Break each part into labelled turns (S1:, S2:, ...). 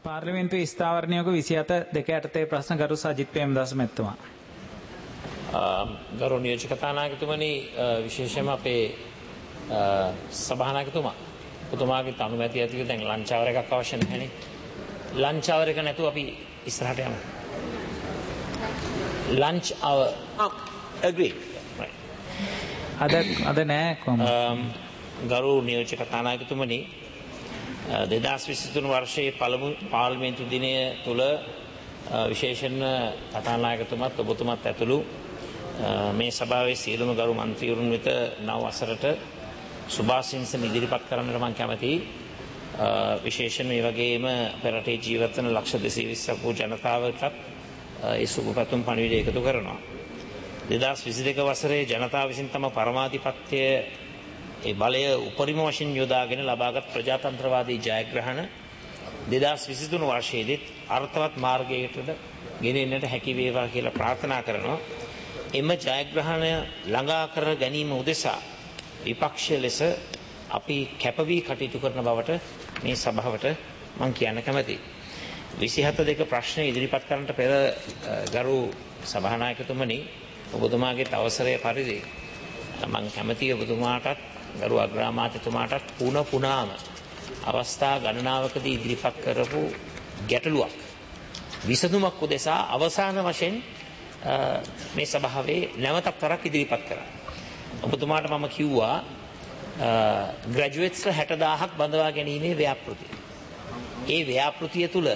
S1: පාර්ලිමේන්තුවේ ස්ථාවරණයක 27 2 යටතේ ප්‍රශ්න ගරු සජිත් ප්‍රේමදාස මැතිතුමා.
S2: ගරු නියෝජක කතානායකතුමනි විශේෂයෙන්ම අපේ සභානායකතුමා ඔබතුමාගේ අනුමැතිය ඇතිව දැන් ලන්ච් අවර් එකක් අවශ්‍ය නැහැනේ. ලන්ච් අවර් එක නැතුව අපි ඉස්සරහට යමු. Lunch hour
S3: agree.
S1: අද නෑ කොහොමද?
S2: ගරු නියෝජක කතානායකතුමනි 2023 වර්ෂයේ පළමු පාර්ලිමේන්තු දිනය තුල විශේෂයෙන්ම කතානායකතුමත් ඔබතුමත් ඇතුළු මේ සභාවේ සියලුම ගරු මන්ත්‍රීවරුන් වෙත නව වසරට සුභාශිංසන ඉදිරිපත් කරන්නට මම කැමැතියි. විශේෂයෙන් මේ වගේම අපේ රටේ ජීවත් වන ලක්ෂ 220ක් වූ ජනතාවටත් ඒ සුබ පැතුම් පණිවිඩය එකතු කරනවා. 2022 වසරේ ජනතාව විසින් තම පරමාධිපත්‍යය ඒ බලය උපරිම වශයෙන් යොදාගෙන ලබාගත් ප්‍රජාතන්ත්‍රවාදී ජයග්‍රහණ 2023 වර්ෂයේදීත් අර්ථවත් මාර්ගයකට ගෙනෙන්නට හැකි වේවා කියලා ප්‍රාර්ථනා කරනවා. එම ජයග්‍රහණය ළඟා කර ගැනීම උදෙසා විපක්ෂ ලෙස අපි කැපවී කටයුතු කරන බවට මේ සභාවට මම කියන්න කැමැතියි. 27 ප්‍රශ්න ඉදිරිපත් කරන්නට පෙර ගරු සභානායකතුමනි ඔබතුමාගේ අවසරය පරිදි මම කැමැතියි ඔබතුමාටත් ගරු අග්‍රාමාත්‍යතුමාටත් පුනාම අවස්ථා ගණනාවකදී ඉදිරිපත් කරපු ගැටලුවක් විසඳුමක් උදෙසා අවසාන වශයෙන් මේ සභාවේ නැවතත් කරක් ඉදිරිපත් කරා. ඔබතුමාට මම කිව්වා ග්‍රැජුවේට්ස්ලා 60000ක් බඳවා ගැනීමේ ව්‍යාපෘතිය. ඒ ව්‍යාපෘතිය තුල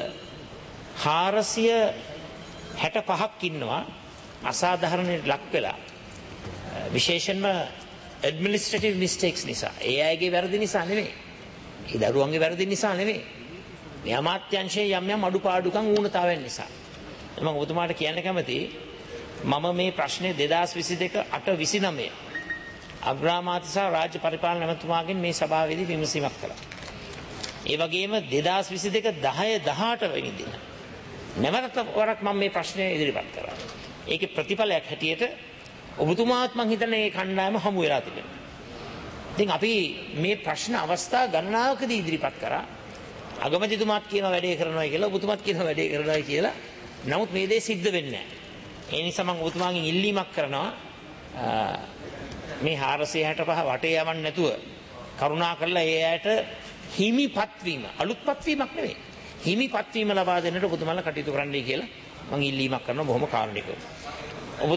S2: 465ක් ඉන්නවා අසාධාරණයට ලක් වෙලා. විශේෂයෙන්ම administrative mistakes නිසා. ඒ අයගේ වැරදි නිසා නෙමෙයි. ඒ දරුවන්ගේ වැරදි නිසා නෙමෙයි. මේ අමාත්‍යාංශයේ යම් අඩුපාඩුකම් ඌනතාවයන් නිසා. මම ඔබතුමාට කියන්න කැමතියි මම මේ ප්‍රශ්නේ 2022 8/29 අග්‍රාමාත්‍ය සහ රාජ්‍ය පරිපාලන ඇමතුමාගෙන් මේ සභාවේදී විමසීමක් කළා. ඒ වගේම 2022 10/18 වෙනි දින නැවත වරක් මම මේ ප්‍රශ්නය ඉදිරිපත් කරා. ඒකේ ප්‍රතිඵලයක් හැටියට ඔබතුමාත් මං හිතන්නේ මේ කණ්ඩායම හමු වෙලා තිබෙනවා. ඉතින් අපි මේ ප්‍රශ්න අවස්ථා ගණනාවකදී ඉදිරිපත් කරා. අගමැතිතුමාත් කියනවා වැඩේ කරනවා කියලා ඔබතුමාත් කියනවා වැඩේ කරනවා කියලා. නමුත් මේ දේ සිද්ධ වෙන්නේ නැහැ. ඒ නිසා මම ඔබතුමාගෙන් ඉල්ලීමක් කරනවා මේ 465 වටේ යවන්න නැතුව කරුණා කරලා ඒ ඇයට හිමිපත් වීම අලුත්පත් වීමක් නෙවෙයි. හිමිපත් වීම ලබා දෙන්නට ඔබතුමාලා කටයුතු කරන්නයි කියලා මම ඉල්ලීමක් කරනවා බොහොම කාරුණිකව. ඔබ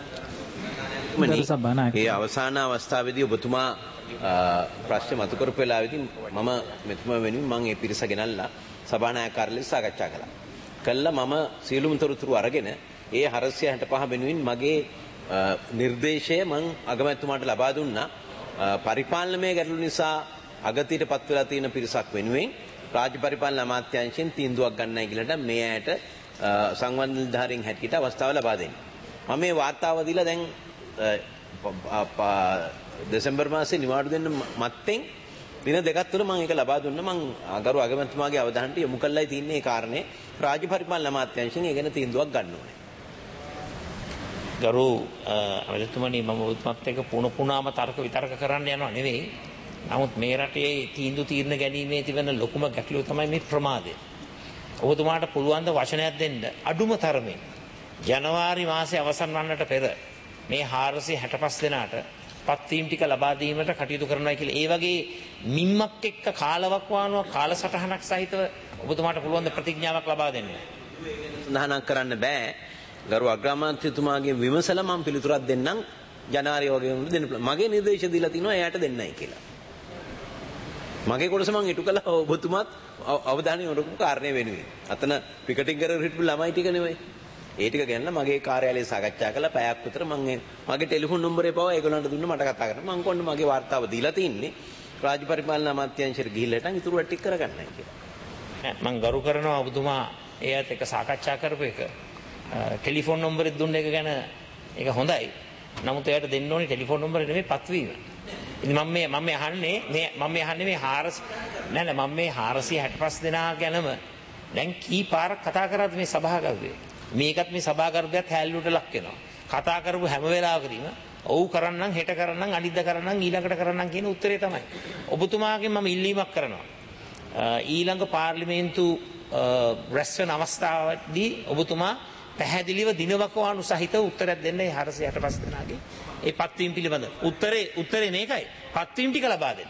S3: ඒ අවසාන අවස්ථාවේදී ඔබතුමා ප්‍රශ්න මතු කරපු වෙලාවේදී මම මෙතුමා වෙනුවෙන් මම ඒ පිරිස ගෙනල්ලා සභානායක කාර්යාලයට සාකච්ඡා කළා මම සියලුම තොරතුරු අරගෙන ඒ 465 වෙනුවෙන් මගේ නිර්දේශය මම අගමැතිතුමාට ලබා දුන්නා. පරිපාලනමය ගැටලු නිසා අගතියටපත් වෙලා තියෙන පිරිසක් වෙනුවෙන් රාජ්‍ය පරිපාලන අමාත්‍යාංශයෙන් තීන්දුවක් ගන්නයි කියලා මේ ඇයට සංවර්ධන නිලධාරීන් හැටියට අවස්ථාව ලබා දෙන්නේ. මම මේ වාර්තාව දීලා දැන් දෙසැම්බර් මාසේ නිවාඩු දෙන්න මත්තෙන් දින දෙකක් තුළ මම ඒක ලබා දුන්නා. මම ගරු අගමැතිතුමාගේ අවධානයට යොමු කළායි තින්නේ ඒ කාරණේ රාජ්‍ය පරිපාලන අමාත්‍යාංශයෙන් ඒ ගැන තීන්දුවක් ගන්න ඕනේ.
S2: ගරු අගමැතිතුමනි මම ඔබතුමාත් එක්ක පුනාම තර්ක විතර්ක කරන්න යනවා නෙවෙයි. නමුත් මේ රටේ තීන්දුව ගැනීමේ තිබෙන ලොකුම ගැටලුව තමයි මේ ප්‍රමාදය. ඔබතුමාට පුළුවන් ද වචනයක් දෙන්න අඩුම තරමේ ජනවාරි මාසේ අවසන් වන්නට පෙර මේ 465 දෙනාට පත්වීම් ටික ලබා දීමට කටයුතු කරනවා කියලා. ඒ වගේ මිම්මක් එක්ක කාලවකවානුවක් කාලසටහනක් සහිතව ඔබතුමාට පුළුවන් ද ප්‍රතිඥාවක් ලබා දෙන්න.
S3: සඳහනක් කරන්න බෑ. ගරු අග්‍රාමාත්‍යතුමාගේ විමසලා මම පිළිතුරක් දෙන්නම් ජනවාරි වගේ දෙන්න. මගේ නිර්දේශ දීලා තිනවා එයාට දෙන්නයි කියලා. මගේ කොටස මම ඉටු කළා ඔබතුමාත් අවධානය යොමු කරපු කාරණේ වෙනුවෙන්. අතන පිකටින් කරගෙන හිටපු ළමයි ටික නෙමෙයි. ඒ ටික ගැන මගේ කාර්යාලයේ සාකච්ඡා කළා පැයක් විතර මම මගේ ටෙලිෆෝන් නම්බරේ පවා ඒගොල්ලන්ට දුන්න මට කතා කරන්න. මම කොන්න මගේ වාර්තාව දීලා තින්නේ රාජ්‍ය පරිපාලන අමාත්‍යාංශයට ගිහිල්ලා හිටන් ඉතුරු ටික කරගන්නයි කියලා.
S2: මම ගරු කරනවා ඔබතුමා එයාත් එක්ක සාකච්ඡා කරපු එක. ටෙලිෆෝන් නම්බරෙත් දුන්න එක ගැන ඒක හොඳයි. නමුත් එයාට දෙන්න ඕනේ ටෙලිෆෝන් නම්බරේ නෙමෙයි පත්වීම. ඉතින් මම අහන්නේ මේ 465 දෙනා ගැනම දැන් කී පාරක් කතා කරාද මේ සභාගරුවේ? මේකත් මේ සභාගරුවයත් හැල්ලුවට ලක් වෙනවා. කතා කරපු හැම වෙලාවකදීම ඔව් කරන්නම් හෙට කරන්නම් අනිද්දා කරන්නම් ඊළඟට කරන්නම් කියන උත්තරේ තමයි. ඔබතුමාගෙන් මම ඉල්ලීමක් කරනවා. ඊළඟ පාර්ලිමේන්තු රැස්වෙන අවස්ථාවදී ඔබතුමා පැහැදිලිව දිනවකවානු සහිතව උත්තරයක් දෙන්න ඒ 465 දෙනාගේ ඒ පත්වීම පිළිබඳ උත්තරේ මේකයි පත්වීම ටික ලබා දෙන්න.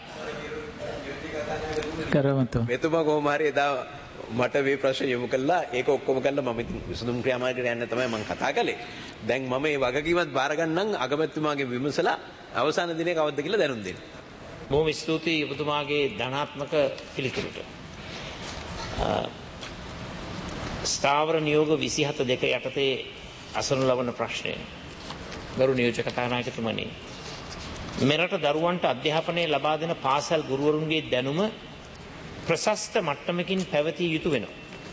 S1: කරමතු.
S3: මෙතුමා කොහොම හරි එදා මට මේ ප්‍රශ්න යොමු කළා ඒක ඔක්කොම කළා මම ඉතින් විසඳුම් ක්‍රියාමාර්ගයට යන්න තමයි මම කතා කළේ. දැන් මම මේ වගකීමත් බාර ගන්නම් අගමැතිතුමාගේ විමසලා අවසාන දිනේ කවද්ද කියලා දැනුම් දෙන්න.
S2: බොහොම ස්තුතියි ඔබතුමාගේ ධනාත්මක පිළිතුරට. ස්ථාවර නියෝග 27 යටතේ අසනු ලබන ප්‍රශ්නය. ගරු නියෝජක කතානායකතුමනි, මෙරට දරුවන්ට අධ්‍යාපනය ලබා දෙන පාසල් ගුරුවරුන්ගේ දැනුම ප්‍රශස්ත මට්ටමකින් පැවතිය යුතු වෙනවා.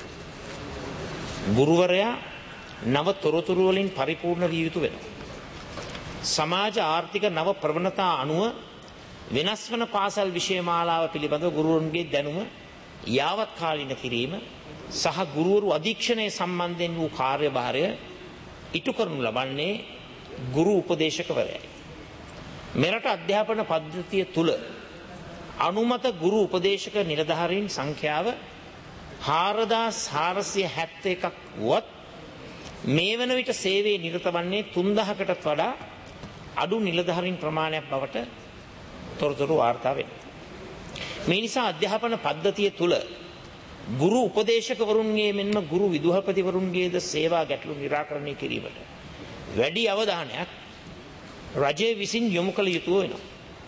S2: ගුරුවරයා නව තොරතුරු වලින් පරිපූර්ණ විය යුතු වෙනවා. සමාජ ආර්ථික නව ප්‍රවණතා අනුව වෙනස් වන පාසල් විෂය මාලාව පිළිබඳව ගුරුවරුන්ගේ දැනුම යාවත් කාලීන කිරීම සහ ගුරුවරු අධීක්ෂණය සම්බන්ධයෙන් වූ කාර්යභාරය ඉටු කරනු ලබන්නේ ගුරු උපදේශකවරයයි. මෙරට අධ්‍යාපන පද්ධතිය තුල අනුමත ගුරු උපදේශක නිලධාරීන් සංඛ්‍යාව 4471ක් වුවත් මේ වන විට සේවයේ නිරත වන්නේ 3000කටත් වඩා අඩු නිලධාරීන් ප්‍රමාණයක් බවට තොරතුරු වාර්තා වෙනවා. මේ නිසා අධ්‍යාපන පද්ධතිය තුල ගුරු උපදේශකවරුන්ගේ මෙන්ම ගුරු විදුහල්පතිවරුන්ගේද සේවා ගැටලු निराකරණය කිරීමට වැඩි අවධානයක් රජය විසින් යොමු කළ යුතු වෙනවා.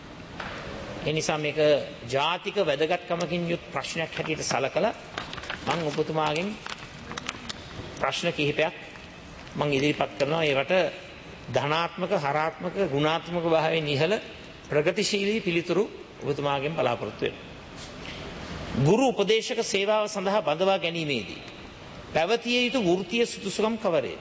S2: ඒ නිසා මේක ජාතික වැදගත්කමකින් යුත් ප්‍රශ්නයක් හැටියට සලකලා මම ඔබතුමාගෙන් ප්‍රශ්න කිහිපයක් මම ඉදිරිපත් කරනවා. ඒවට ධනාත්මක, හරාත්මක, ගුණාත්මක භාවයෙන් ඉහළ ප්‍රගතිශීලී පිළිතුරු ඔබතුමාගෙන් බලාපොරොත්තු වෙනවා. ගුරු උපදේශක සේවාව සඳහා බඳවා ගැනීමේදී පැවතිය යුතු වෘත්තීය සුදුසුකම් කවරේද?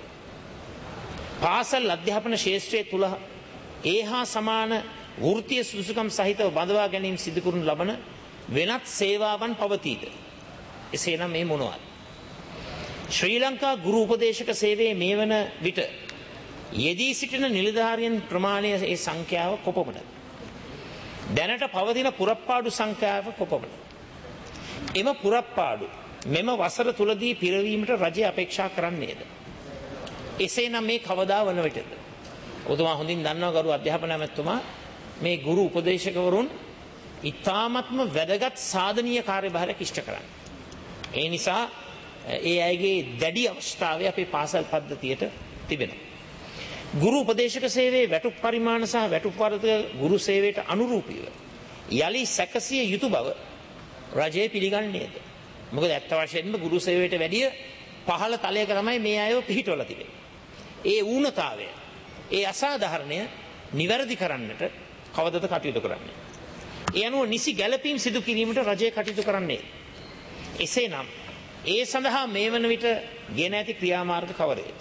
S2: පාසල් අධ්‍යාපන ශාස්ත්‍රයේ තුල ඒහා සමාන වෘත්තීය සුදුසුකම් සහිතව බඳවා ගැනීම සිදු කරනු ලබන වෙනත් සේවාවන් පවතීද? එසේනම් මේ මොනවාද? ශ්‍රී ලංකා ගුරු උපදේශක සේවයේ මේ වන විට යෙදී සිටින නිලධාරීන් ප්‍රමාණය ඒ සංඛ්‍යාව කොපමණද? දැනට පවතින පුරප්පාඩු සංඛ්‍යාව කොපමණද? එම පුරප්පාඩු මෙම වසර තුලදී පිරවීමට රජය අපේක්ෂා කරන්නේද? එසේනම් මේ කවදා වන විටද? ඔබතුමා හොඳින් දන්නවා ගරු අධ්‍යාපන ඇමතුමා මේ ගුරු උපදේශකවරුන් ඉතාමත්ම වැදගත් සාධනීය කාර්යභාරයක් ඉෂ්ට කරන්නේ. ඒ නිසා ඒ අයගේ දැඩි අවශ්‍යතාවය අපේ පාසල් පද්ධතියට තිබෙනවා. ගුරු උපදේශක සේවයේ වැටුප් පරිමාණ සහ වැටුප් වර්ධක ගුරු සේවයට අනුරූපීව යලි සැකසිය යුතු බව රජය පිළිගන්නේද? මොකද ඇත්ත වශයෙන්ම ගුරු සේවයට වැඩිය පහළ තලයක තමයි මේ අයව පිහිටවලා තිබෙන්නේ. ඒ ඌනතාවය, ඒ අසාධාරණය නිවැරදි කරන්නට කවදද කටයුතු කරන්නේ? ඒ අනුව නිසි ගැළපීම් සිදු කිරීමට රජය කටයුතු කරන්නේ. එසේනම් ඒ සඳහා මේ වන විට ගෙන ඇති ක්‍රියාමාර්ග කවරේද?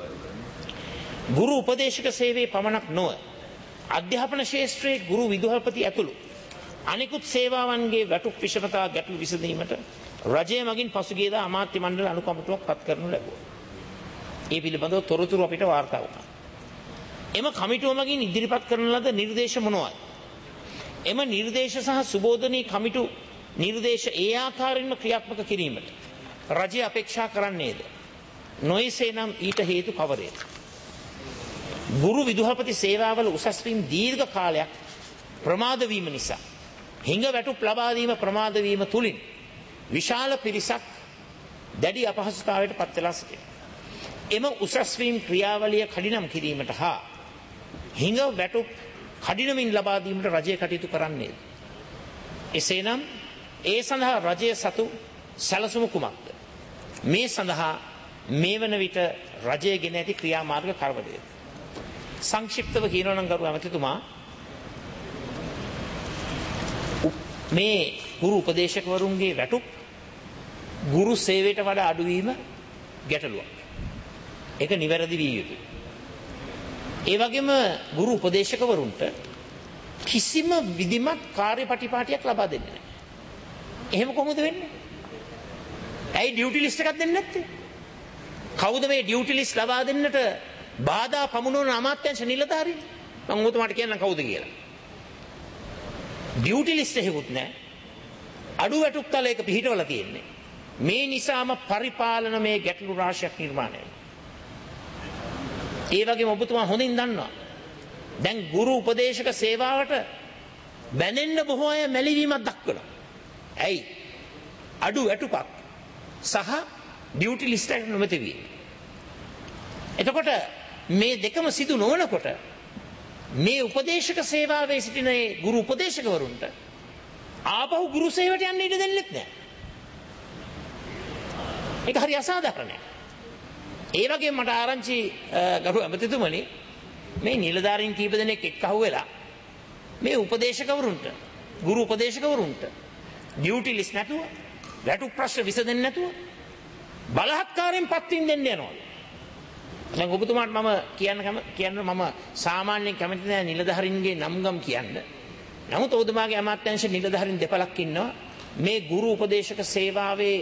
S2: ගුරු උපදේශක සේවයේ පමණක් නොව අධ්‍යාපන ශාස්ත්‍රයේ ගුරු විදුහල්පති ඇතුළු අනිකුත් සේවාවන්ගේ වැටුප් විෂමතා ගැටලු විසඳීමට රජය මගින් පසුගියදා අමාත්‍ය මණ්ඩල අනුකම්පටුවක් පත් කරනු ලැබුවා. ඒ පිළිබඳව තොරතුරු අපිට වාර්තා වුණා. එම කමිටුව මගින් ඉදිරිපත් කරන ලද නිර්දේශ මොනවාද? එම නිර්දේශ සහ සුබෝධනී කමිටු නිර්දේශ ඒ ආකාරයෙන්ම ක්‍රියාත්මක කිරීමට රජය අපේක්ෂා කරන්නේද? නොයසේනම් ඊට හේතු කවරේද? ගුරු විදුහල්පති සේවාවල උසස් වීම දීර්ඝ කාලයක් ප්‍රමාද වීම නිසා හිඟ වැටුප් ලබා දීම ප්‍රමාද වීම තුලින් විශාල පිරිසක් දැඩි අපහසුතාවයට පත් වෙලා සිටිනවා. එම උසස් වීම ක්‍රියාවලිය කඩිනම් කිරීමට හා හිඟ වැටුප් කඩිනමින් ලබා දීමට රජය කටයුතු කරන්නේද? එසේනම් ඒ සඳහා රජය සතු සැලසුම කුමක්ද? මේ සඳහා මේ වන විට රජය ගෙන ඇති ක්‍රියාමාර්ග කවරේද? සංක්ෂිප්තව කියනවා නම් ගරු ඇමතිතුමා මේ ගුරු උපදේශකවරුන්ගේ වැටුප් ගුරු සේවයට වඩා අඩුවීම ගැටලුවක්. ඒක නිවැරදි විය යුතුයි. ඒ වගේම ගුරු උපදේශකවරුන්ට කිසිම විධිමත් කාර්යපටිපාටියක් ලබා දෙන්නේ නැහැ. එහෙම කොහොමද වෙන්නේ? ඇයි ඩියුටි ලිස්ට් එකක් දෙන්නේ නැත්තේ? කවුද මේ ඩියුටි ලිස්ට් ලබා දෙන්නට බාධා පමුණුවන අමාත්‍යාංශ නිලධාරීන්? මම ඔබතුමාට කියන්නම් කවුද කියලා. ඩියුටි ලිස්ට් එකකුත් නැහැ. අඩු වැටුප් තලයක පිහිටවලා තියෙන්නේ. මේ නිසාම පරිපාලන මේ ගැටලු රාශියක් නිර්මාණය වෙනවා. ඒ වගේම ඔබතුමා හොඳින් දන්නවා. දැන් ගුරු උපදේශක සේවාවට බැඳෙන්න බොහෝ අය මැලිවීමක් දක්වනවා. ඇයි? අඩු වැටුපක් සහ ඩියුටි ලිස්ට් එකට නොමැති වීම. එතකොට මේ දෙකම සිදු නොවනකොට මේ උපදේශක සේවාවේ සිටින ඒ ගුරු උපදේශකවරුන්ට ආපහු ගුරු සේවයට යන්න ඉඩ දෙන්නෙත් නැහැ. ඒක හරි අසාධාරණයි. ඒ වගේම මට ආරංචි ගරු ඇමතිතුමනි මේ නිලධාරීන් කීප දෙනෙක් එක්කහුව වෙලා මේ උපදේශකවරුන්ට ගුරු උපදේශකවරුන්ට ඩියුටි ලිස්ට් නැතුව වැටුප් ප්‍රශ්න විසඳෙන්නේ නැතුව බලහත්කාරයෙන් පත්වින් දෙන්න යනවා. දැන් ඔබතුමාට මම කියන්න මම සාමාන්‍යයෙන් කැමති නැහැ නිලධාරීන්ගේ නම්ගම් කියන්න. නමුත් ඔබතුමාගේ අමාත්‍යාංශ නිලධාරීන් දෙපළක් ඉන්නවා මේ ගුරු උපදේශක සේවාවේ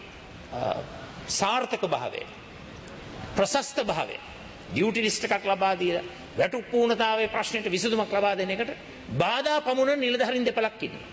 S2: සාර්ථක භාවය ප්‍රශස්ත භාවය ඩියුටි ලිස්ට් එකක් ලබා දීලා වැටුප් පූර්ණතාවයේ ප්‍රශ්නෙට විසඳුමක් ලබා දෙන එකට බාධා පමුණන නිලධාරීන් දෙපළක් ඉන්නවා.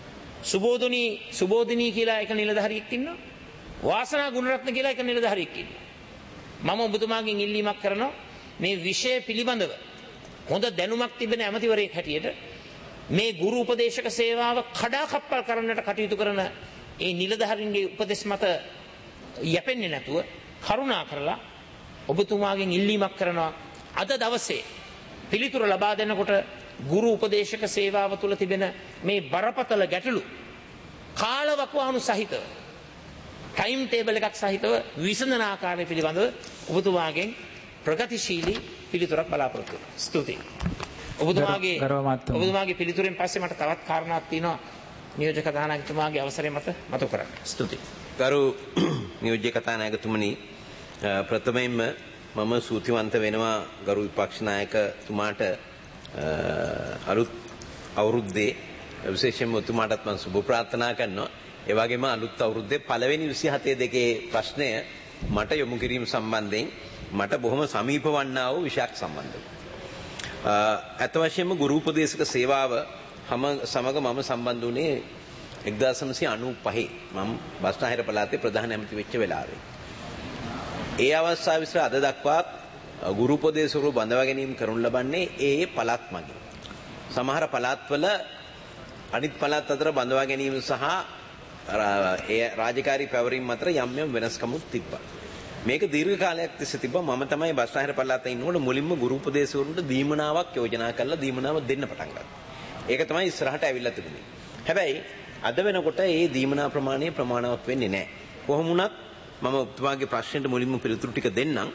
S2: සුබෝධිනී කියලා එක නිලධාරියෙක් ඉන්නවා. වාසනා ගුණරත්න කියලා එක නිලධාරියෙක් ඉන්නවා. මම ඔබතුමාගෙන් ඉල්ලීමක් කරනවා මේ විෂය පිළිබඳව හොඳ දැනුමක් තිබෙන ඇමතිවරයෙක් හැටියට මේ ගුරු උපදේශක සේවාව කඩාකප්පල් කරන්නට කටයුතු කරන ඒ නිලධාරීන්ගේ උපදෙස් මත යැපෙන්නේ නැතුව කරුණා කරලා ඔබතුමාගෙන් ඉල්ලීමක් කරනවා අද දවසේ පිළිතුර ලබා දෙනකොට ගුරු උපදේශක සේවාව තුළ තිබෙන මේ බරපතල ගැටලු කාලවකවානු සහිතව ටයිම් ටේබල් එකක් සහිතව විසඳන ආකාරය පිළිබඳව ඔබතුමාගෙන් ප්‍රගතිශීලී පිළිතුරක් බලාපොරොත්තු වෙනවා. ස්තුතියි. ඔබතුමාගේ පිළිතුරෙන් පස්සේ මට තවත් කාරණාවක් තියෙනවා නියෝජ්‍ය කතානායකතුමාගේ අවසරය මත මතු කරන්න. ස්තුතියි.
S3: ගරු නියෝජ්‍ය කතානායකතුමනි ප්‍රථමයෙන්ම මම සූතිවන්ත වෙනවා ගරු විපක්ෂ නායකතුමාට අලුත් අවුරුද්දේ විශේෂයෙන්ම ඔතුමාටත් මම සුබ ප්‍රාර්ථනා කරනවා. ඒ වගේම අලුත් අවුරුද්දේ පළවෙනි 27 ප්‍රශ්නය මට යොමු කිරීම සම්බන්ධයෙන් මට බොහොම සමීප වන්නා වූ විෂයක් සම්බන්ධව. අත වශයෙන්ම ගුරු උපදේශක සේවාව සමග මම සම්බන්ධ වුණේ 1995 මම බස්නාහිර පළාතේ ප්‍රධාන ඇමති වෙච්ච වෙලාවේ. ඒ අවස්ථාව විතර අද දක්වා ගුරු උපදේශකවරු බඳවා ගැනීම කරනු ලබන්නේ ඒ පළාත් මගින්. සමහර පළාත්වල අනිත් පළාත් අතර බඳවා ගැනීම සහ ඒ රාජකාරී පැවරීම අතර යම් යම් වෙනස්කමුත් තිබ්බා. මේක දීර්ඝ කාලයක් තිස්සේ තිබ්බා. මම තමයි බස්නාහිර පළාතේ ඉන්නකොට මුලින්ම ගුරු උපදේශකවරුන්ට දීමනාවක් යෝජනා කරලා දීමනාව දෙන්න පටන් ගත්තා. ඒක තමයි ඉස්සරහට ඇවිල්ලා තිබුණේ. හැබැයි අද වෙනකොට ඒ දීමනා ප්‍රමාණය ප්‍රමාණවත් වෙන්නේ නැහැ. කොහොම වුණත් මම ඔබතුමාගේ ප්‍රශ්නෙට මුලින්ම පිළිතුරු ටික දෙන්නම්.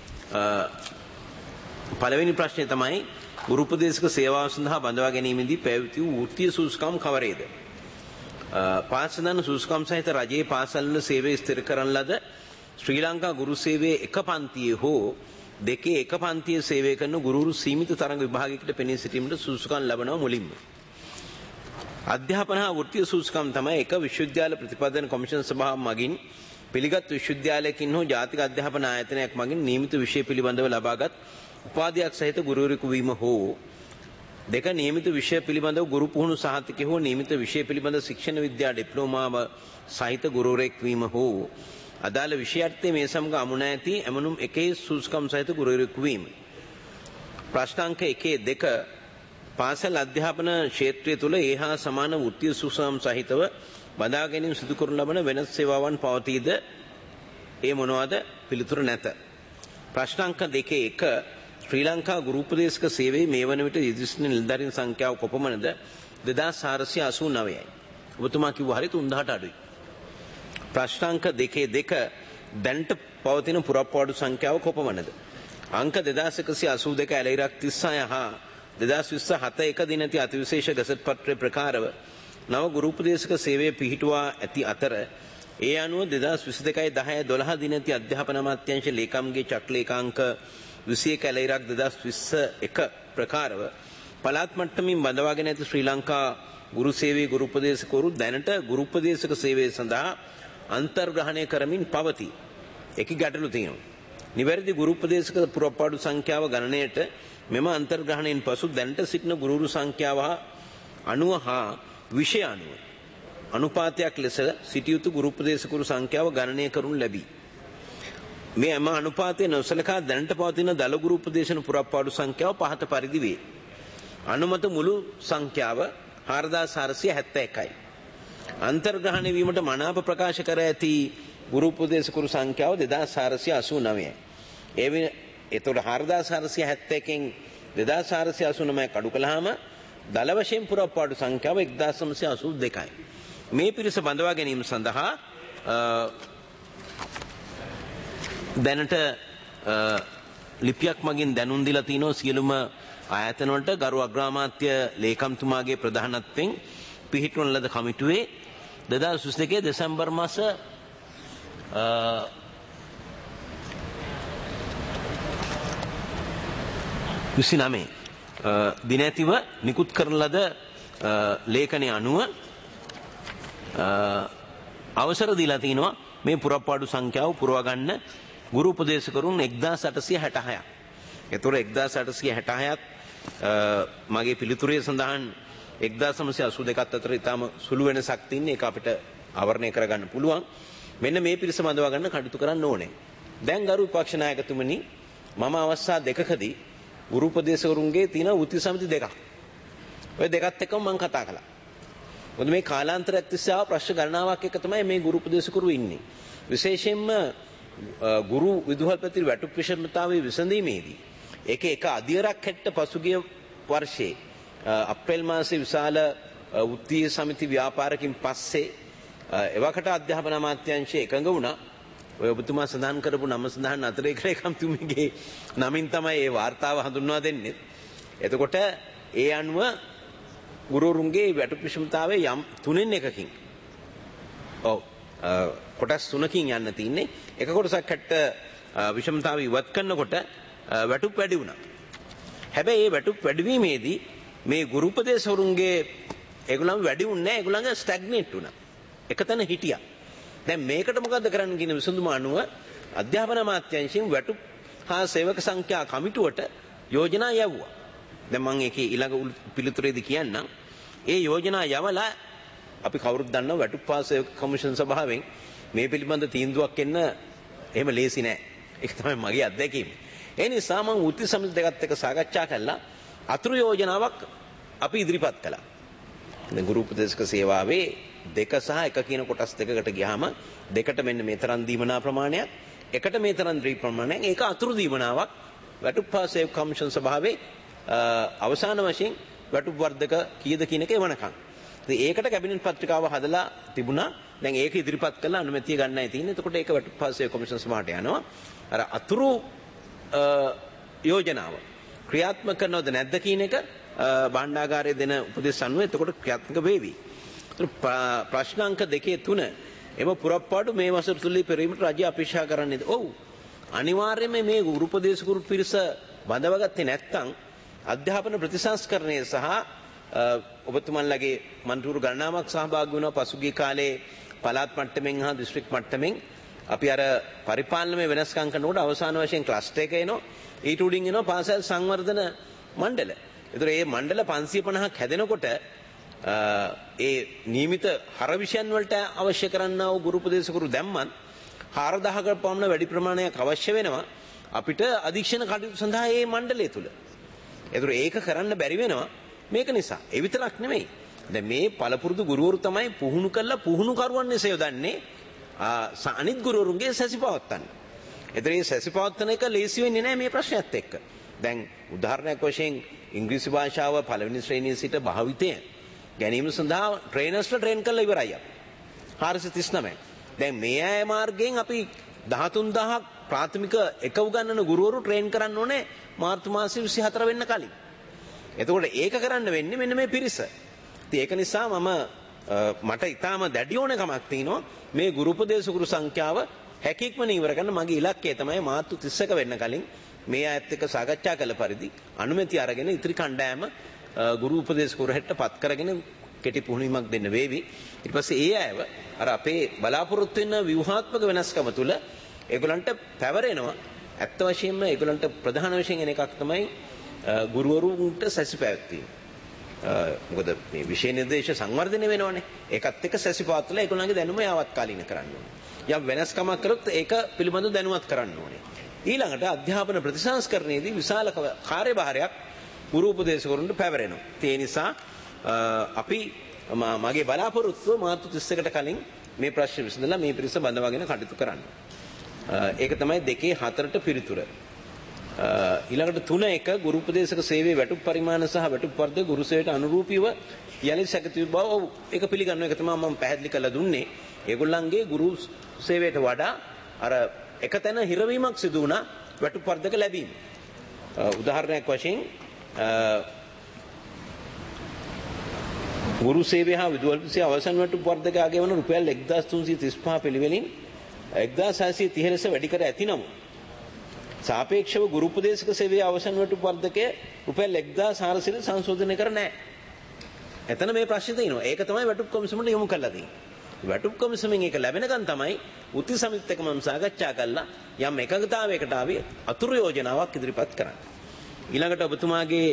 S3: පළවෙනි ප්‍රශ්නේ තමයි ගුරු උපදේශක සේවාව සඳහා බඳවා ගැනීමේදී පැවති වූ වෘත්තීය සුසුකම් කවරේද? පාසලන සුසුකම් සහිත රජයේ පාසල්වල සේවය ස්ථිර කරන ලද ශ්‍රී ලංකා ගුරු සේවයේ එක පන්තියේ හෝ දෙකේ එක පන්තියේ සේවය කරන ගුරුවරු සීමිත තරඟ විභාගයකට පෙනී සිටීමට සුසුකම් ලබනවා මුලින්ම. අධ්‍යාපන හා වෘත්තීය සුසුකම් තමයි එක විශ්වවිද්‍යාල ප්‍රතිපාදන කොමිෂන් සභාව මගින් පිළිගත් විශ්වවිද්‍යාලයකින් හෝ ජාතික අධ්‍යාපන ආයතනයක් මගින් නියමිත විෂය පිළිබඳව ලබාගත් උපාධියක් සහිත ගුරුවරයෙකු වීම හෝ දෙක නියමිත විෂය පිළිබඳව ගුරු පුහුණු සහතිකය හෝ නියමිත විෂය පිළිබඳ ශික්ෂණ විද්‍යා ඩිප්ලෝමාව සහිත ගුරුවරයෙක් වීම හෝ අදාළ විෂයාර්ථයේ මේ සමග අමුණ ඇති එමනුම් එකේ සුසුකම් සහිත ගුරුවරයෙකු වීම. ප්‍රශ්න අංක 1-2 පාසල් අධ්‍යාපන ක්ෂේත්‍රය තුළ ඒහා සමාන වෘත්තීය සුසුකම් සහිතව බඳා ගැනීම සිදු කරනු ලබන වෙනස් සේවාවන් පවතීද? ඒ මොනවාද? පිළිතුර නැත. ප්‍රශ්න අංක 2-1 ශ්‍රී ලංකා ගුරු උපදේශක සේවයේ මේ වන විට ඉදිරිසින නිලධාරීන් සංඛ්‍යාව කොපමණද? 2489යි. ඔබතුමා කිව්වා හරිය 3000ට අඩුයි. ප්‍රශ්න අංක 2-2 දැන්ට පවතින පුරප්පාඩු සංඛ්‍යාව කොපමණද? අංක 2182 ඇලයිරක් 36 හා 2027 එක දිනති අතිවිශේෂ ගසට් පත්‍රයේ ප්‍රකාරව නව ගුරු උපදේශක සේවය පිහිටුවා ඇති අතර ඒ අනුව 2022-10-12 දිනති අධ්‍යාපන අමාත්‍යාංශ ලේකම්ගේ චක්ලේකාංක 21 ඇලයිරක් 2021 ප්‍රකාරව පළාත් මට්ටමින් බඳවාගෙන ඇති ශ්‍රී ලංකා ගුරු සේවයේ ගුරු උපදේශකවරු දැනට ගුරු උපදේශක සේවය සඳහා අන්තර්ග්‍රහණය කරමින් පවතී. එකී ගැටලු තියෙනවා. නිවැරදි ගුරු උපදේශක පුරප්පාඩු සංඛ්‍යාව ගණනයට මෙම අන්තර්ග්‍රහණයෙන් පසු දැනට සිටින ගුරුවරු සංඛ්‍යාව අනුව හා විෂය අනුව අනුපාතයක් ලෙස සිටිය යුතු ගුරු උපදේශකවරු සංඛ්‍යාව ගණනය කරනු ලැබී. මේ එම අනුපාතයේ නොසලකා දැනට පවතින දල ගුරු උපදේශන පුරප්පාඩු සංඛ්‍යාව පහත පරිදි වේ. අනුමත මුළු සංඛ්‍යාව 4471යි. අන්තර්ග්‍රහණය වීමට මනාප ප්‍රකාශ කර ඇති ගුරු උපදේශකවරු සංඛ්‍යාව 2489යි. එතකොට 4471කින් 2489 අඩු කළාම දල වශයෙන් පුරප්පාඩු සංඛ්‍යාව 1982යි. මේ පිරිස බඳවා ගැනීම සඳහා දැනට ලිපියක් මගින් දැනුම් දීලා තිනවා සියලුම ආයතන වලට ගරු අග්‍රාමාත්‍ය ලේකම්තුමාගේ ප්‍රධානත්වයෙන් පිහිටවන ලද කමිටුවේ 2022 දෙසැම්බර් මාස 29 දිනැතිව නිකුත් කරන ලද ලේඛනය අනුව අවසර දීලා තිනවා මේ පුරප්පාඩු සංඛ්‍යාව පුරවා ගන්න ගුරු උපදේශකරුන් 1866ක්. ඒතොර 1866ත් මගේ පිළිතුරේ සඳහන් 1982ත් අතර ඉතාම සුළු වෙනසක් තින්නේ. ඒක අපිට ආවරණය කරගන්න පුළුවන්. මෙන්න මේ පිරිස බඳවා ගන්න කටයුතු කරන්න ඕනේ. දැන් ගරු විපක්ෂ නායකතුමනි, මම අවස්ථා දෙකකදී ගුරු උපදේශකරුන්ගේ තියෙන වෘත්ති සමිති දෙකක්. ඔය දෙකත් එක්කම මම කතා කළා. මොකද මේ කාලාන්තරයක් තිස්සේ ආව ප්‍රශ්න ගණනාවක් එක තමයි මේ ගුරු උපදේශකරු ඉන්නේ. විශේෂයෙන්ම ගුරු විදුහල්පති වැටුප් විෂමතාවයේ විසඳීමේදී ඒක එක අධියරක් හැට්ට පසුගිය වර්ෂයේ අප්‍රේල් මාසයේ විශාල වෘත්තීය සමිති ව්‍යාපාරකින් පස්සේ එවකට අධ්‍යාපන අමාත්‍යාංශය එකඟ වුණා. ඔය ඔබතුමා සඳහන් කරපු නම සඳහන් අතරේ ක්‍රේකම්තුමිගේ නමින් තමයි මේ වාර්තාව හඳුන්වා දෙන්නේ. එතකොට ඒ අනුව ගුරුවරුන්ගේ වැටුප් විෂමතාවයේ යම් තුනෙන් එකකින් කොටස් තුනකින් යන්න තියෙන්නේ. එක කොටසක් හැට්ට විෂමතාවය ඉවත් කරනකොට වැටුප් වැඩි වුණා. හැබැයි මේ වැටුප් වැඩිවීමේදී මේ ගුරු උපදේශවරුන්ගේ ඒගොල්ලන් වැඩි වුණේ නැහැ. ඒගොල්ලන්ගේ ස්ටැග්නේට් වුණා. එකතන හිටියා. දැන් මේකට මොකද්ද කරන්න කියන විසඳුම අනුව අධ්‍යාපන අමාත්‍යාංශයෙන් වැටුප් හා සේවක සංඛ්‍යා කමිටුවට යෝජනා යවුවා. දැන් මම ඒකේ ඊළඟ පිළිතුරේදී කියන්නම්. ඒ යෝජනා යවලා අපි කවුරුත් දන්නවා වැටුප් හා සේවක කමිෂන් සභාවෙන් මේ පිළිබඳ තීන්දුවක් එන්න එහෙම ලේසි නෑ. ඒක තමයි මගේ අත්දැකීම. ඒ නිසා මම වෘත්ති සමිති දෙකත් එක්ක සාකච්ඡා කළා. අතුරු යෝජනාවක් අපි ඉදිරිපත් කළා. දැන් ගුරු උපදේශක සේවාවේ දෙක සහ එක කියන කොටස් දෙකකට ගියාම දෙකට මෙන්න මේ තරම් දීමනා ප්‍රමාණයක්, එකට මේ තරම් ද්‍රී ප්‍රමාණයක්, ඒක අතුරු දීමනාවක් වැටුප් හා සේවක කමිෂන් සභාවේ අවසාන වශයෙන් වැටුප් වර්ධක කීයද කියන එක එවනකම්. ඉතින් ඒකට කැබිනට් පත්‍රිකාව හදලා තිබුණා. දැන් ඒක ඉදිරිපත් කරලා අනුමැතිය ගන්නයි තියෙන්නේ. එතකොට ඒක වැටුප් හා සේවක කමිෂන් සභාවට යනවා. අර අතුරු යෝජනාව ක්‍රියාත්මක කරනවද නැද්ද කියන එක භාණ්ඩාගාරයේ දෙන උපදෙස් අනුව එතකොට ක්‍රියාත්මක වේවි. ප්‍රශ්න අංක 2-3 එම පුරප්පාඩු මේ වසර තුලදී පෙරීමට රජය අපේක්ෂා කරන්නේද? ඔව්. අනිවාර්යයෙන්ම මේ ගුරු උපදේශකවරු පිරිස බඳවගත්තේ නැත්නම් අධ්‍යාපන ප්‍රතිසංස්කරණය සහ ඔබතුමන්ලගේ මන්ත්‍රීවරු ගණනාවක් සහභාගී වුණා. පසුගිය කාලේ පළාත් මට්ටමින් හා දිස්ත්‍රික් මට්ටමින් අපි අර පරිපාලනයේ වෙනස්කම් කරනකොට අවසාන වශයෙන් ක්ලස්ටර් එක එනවා. ඊට උඩින් එනවා පාසල් සංවර්ධන මණ්ඩල. ඒතර මේ මණ්ඩල 550ක් හැදෙනකොට ඒ නියමිත හර විෂයන් වලට අවශ්‍ය කරන්නා වූ ගුරු උපදේශකවරු දැම්මත් 4000කට පමණ වැඩි ප්‍රමාණයක් අවශ්‍ය වෙනවා අපිට අධීක්ෂණ කටයුතු සඳහා මේ මණ්ඩලය තුල. ඒතර ඒක කරන්න බැරි වෙනවා මේක නිසා. ඒ විතරක් නෙමෙයි. දැන් මේ පළපුරුදු ගුරුවරු තමයි පුහුණු කළා පුහුණු කරුවන් නිසා යොදන්නේ අනිත් ගුරුවරුන්ගේ සැසිපවත්තන්න. ඒතර මේ සැසිපවත්තන එක ලේසි වෙන්නේ නැහැ මේ ප්‍රශ්නයත් එක්ක. දැන් උදාහරණයක් වශයෙන් ඉංග්‍රීසි භාෂාව පළවෙනි ශ්‍රේණියේ සිට භාවිතය ගැනීම සඳහා ට්‍රේනර්ස්ලා ට්‍රේන් කරලා ඉවරයි අපි. 439. දැන් මේ අය මාර්ගයෙන් අපි 13000ක් ප්‍රාථමික එක උගන්වන ගුරුවරු ට්‍රේන් කරන්න ඕනේ මාර්තු මාසයේ 24 වෙන්න කලින්. එතකොට ඒක කරන්න වෙන්නේ මෙන්න මේ පිරිස. ඉතින් ඒක නිසා මට ඊටාම දැඩි ඕනකමක් තියෙනවා මේ ගුරු උපදේශකරු සංඛ්‍යාව හැකියක්ම ඉවර කරන්න. මගේ ඉලක්කය තමයි මාර්තු 31 වෙන්න කලින් මේ අයත් එක්ක සාකච්ඡා කළ පරිදි අනුමැතිය අරගෙන ඉතිරි කණ්ඩායම ගුරු උපදේශකවරු හැට පත් කරගෙන කෙටි පුහුණුවීමක් දෙන්න වේවි. ඊට පස්සේ ඒ අයව අර අපේ බලාපොරොත්තු වෙන ව්‍යුහාත්මක වෙනස්කම තුල ඒගොල්ලන්ට පැවරෙනවා. ඇත්ත වශයෙන්ම ඒගොල්ලන්ට ප්‍රධාන වශයෙන් එන එකක් තමයි ගුරුවරුන්ට සැසිපැවැත්වීම. මොකද මේ විෂය නිර්දේශ සංවර්ධනය වෙනවනේ. ඒකත් එක්ක සැසිපාත්වල ඒගොල්ලන්ගේ දැනුම යාවත්කාලීන කරන්න ඕනේ. යම් වෙනස්කමක් කරොත් ඒක පිළිබඳව දැනුවත් කරන්න ඕනේ. ඊළඟට අධ්‍යාපන ප්‍රතිසංස්කරණයේදී විශාල කාර්යභාරයක් ගුරු උපදේශකවරුන්ට පැවරෙනවා. ඒ නිසා අපි මගේ බලාපොරොත්තුව මාර්තු 31කට කලින් මේ ප්‍රශ්න විසඳලා මේ පිරිස බඳවාගෙන කටයුතු කරන්න. ඒක තමයි 2-4ට පිළිතුර. ඊළඟට 3-1 ගුරු උපදේශක සේවයේ වැටුප් පරිමාණ සහ වැටුප් වර්ධ ගුරු සේවයට අනුරූපීව යලි සැකසී බව ඒක පිළිගන්නවා. ඒක තමයි මම පැහැදිලි කරලා දුන්නේ. ඒගොල්ලන්ගේ ගුරු සේවයට වඩා අර එකතැන හිරවීමක් සිදු වුණා වැටුප් වර්ධක ලැබීම. උදාහරණයක් වශයෙන් ගුරු සේවය හා විදුහල්පතිසේ අවසන් වැටුප් වර්ධක ආගෙවන රුපියල් 1335 පිළිවෙලින් 1630 ලෙස වැඩි කර ඇති නමුත් සාපේක්ෂව ගුරු උපදේශක සේවයේ අවසන් වැටුප් වර්ධකය රුපියල් 1400 සංශෝධනය කර නැහැ. එතන මේ ප්‍රශ්නේ තියෙනවා. ඒක තමයි වැටුප් කොමිසමට යොමු කරලා තියෙන්නේ. වැටුප් කොමිසමෙන් ඒක ලැබෙනකන් තමයි උති සමිත් එක්ක මම සාකච්ඡා කළා යම් එකඟතාවයකට ආවේ අතුරු යෝජනාවක් ඉදිරිපත් කරන්න. ඊළඟට ඔබතුමාගේ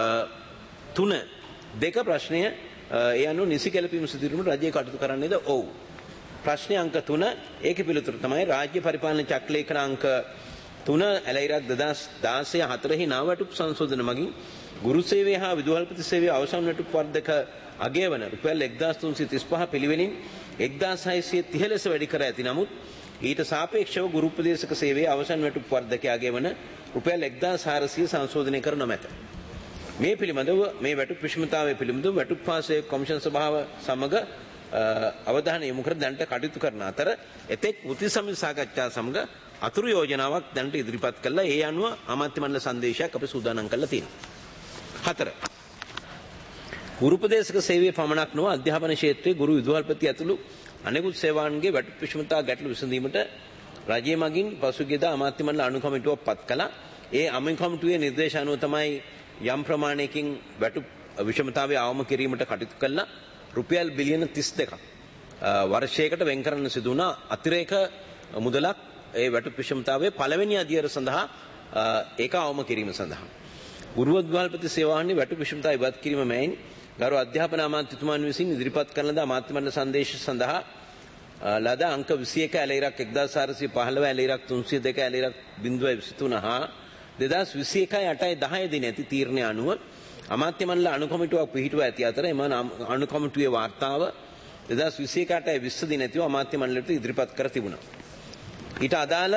S3: 3-2 ප්‍රශ්නය ඒ අනුව නිසි කැලපීම සිදුවීමට රජය කටයුතු කරන්නේද? ඔව්. ප්‍රශ්නය අංක 3 ඒකේ පිළිතුර තමයි රාජ්‍ය පරිපාලන චක්‍රලේඛන අංක 3 ඇලයිරක් 2016 4හි නව වැටුප් සංශෝධන මගින් ගුරු සේවය හා විදුහල්පති සේවයේ අවසන් වැටුප් වර්ධක අගයවන රුපියල් 1335 පිළිවෙලින් 1630 ලෙස වැඩි කර ඇති නමුත් ඊට සාපේක්ෂව ගුරු උපදේශක සේවයේ අවසන් වැටුප් වර්ධකය අගයවන රුපියල් 1400 සංශෝධනය කර නොමැත. මේ පිළිබඳව මේ වැටුප් විෂමතාවය පිළිබඳව වැටුප් පාසල් කොමිෂන් සභාව සමග අවධානය යොමු කර දැනට කටයුතු කරන අතර එතෙක් උති සමිති සාකච්ඡා සමග අතුරු යෝජනාවක් දැනට ඉදිරිපත් කළා. ඒ අනුව අමාත්‍ය මණ්ඩල සංදේශයක් අපි සූදානම් කරලා තියෙනවා. 4. ගුරු උපදේශක සේවයේ පමණක් නොව අධ්‍යාපන ක්ෂේත්‍රයේ ගුරු විදුහල්පති ඇතුළු අනෙකුත් සේවාන්ගේ වැටුප් විෂමතා ගැටළු විසඳීමට රජය මගින් පසුගියදා අමාත්‍ය මණ්ඩල අනු කමිටුවක් පත් කළා. ඒ අනු කමිටුවේ නිර්දේශ අනුව තමයි යම් ප්‍රමාණයකින් වැටුප් විෂමතාවය අවම කිරීමට කටයුතු කළා. රුපියල් බිලියන 32ක් වර්ෂයකට වෙන් කරන්න සිදු වුණා අතිරේක මුදලක් ඒ වැටුප් විෂමතාවයේ පළවෙනි අදියර සඳහා ඒක අවම කිරීම සඳහා. ගුරු විදුහල්පති සේවාවන්හි වැටුප් විෂමතාව ඉවත් කිරීම මෙයින් ගරු අධ්‍යාපන අමාත්‍යතුමන් විසින් ඉදිරිපත් කරන ද අමාත්‍ය මණ්ඩල සංදේශ සඳහා ලද අංක 21 ඇලයිරක් 1415 ඇලයිරක් 302 ඇලයිරක් 0.23 හා 2021-8-10 දින ඇති තීරණය අනුව අමාත්‍ය මණ්ඩල අනු කමිටුවක් පිහිටුවා ඇති අතර එම අනු කමිටුවේ වාර්තාව 2021-8-20 දින ඇතිව අමාත්‍ය මණ්ඩලයට ඉදිරිපත් කර තිබුණා. ඊට අදාළ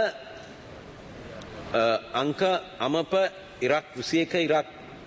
S3: අංක අමප ඉරක් 21 ඉරක්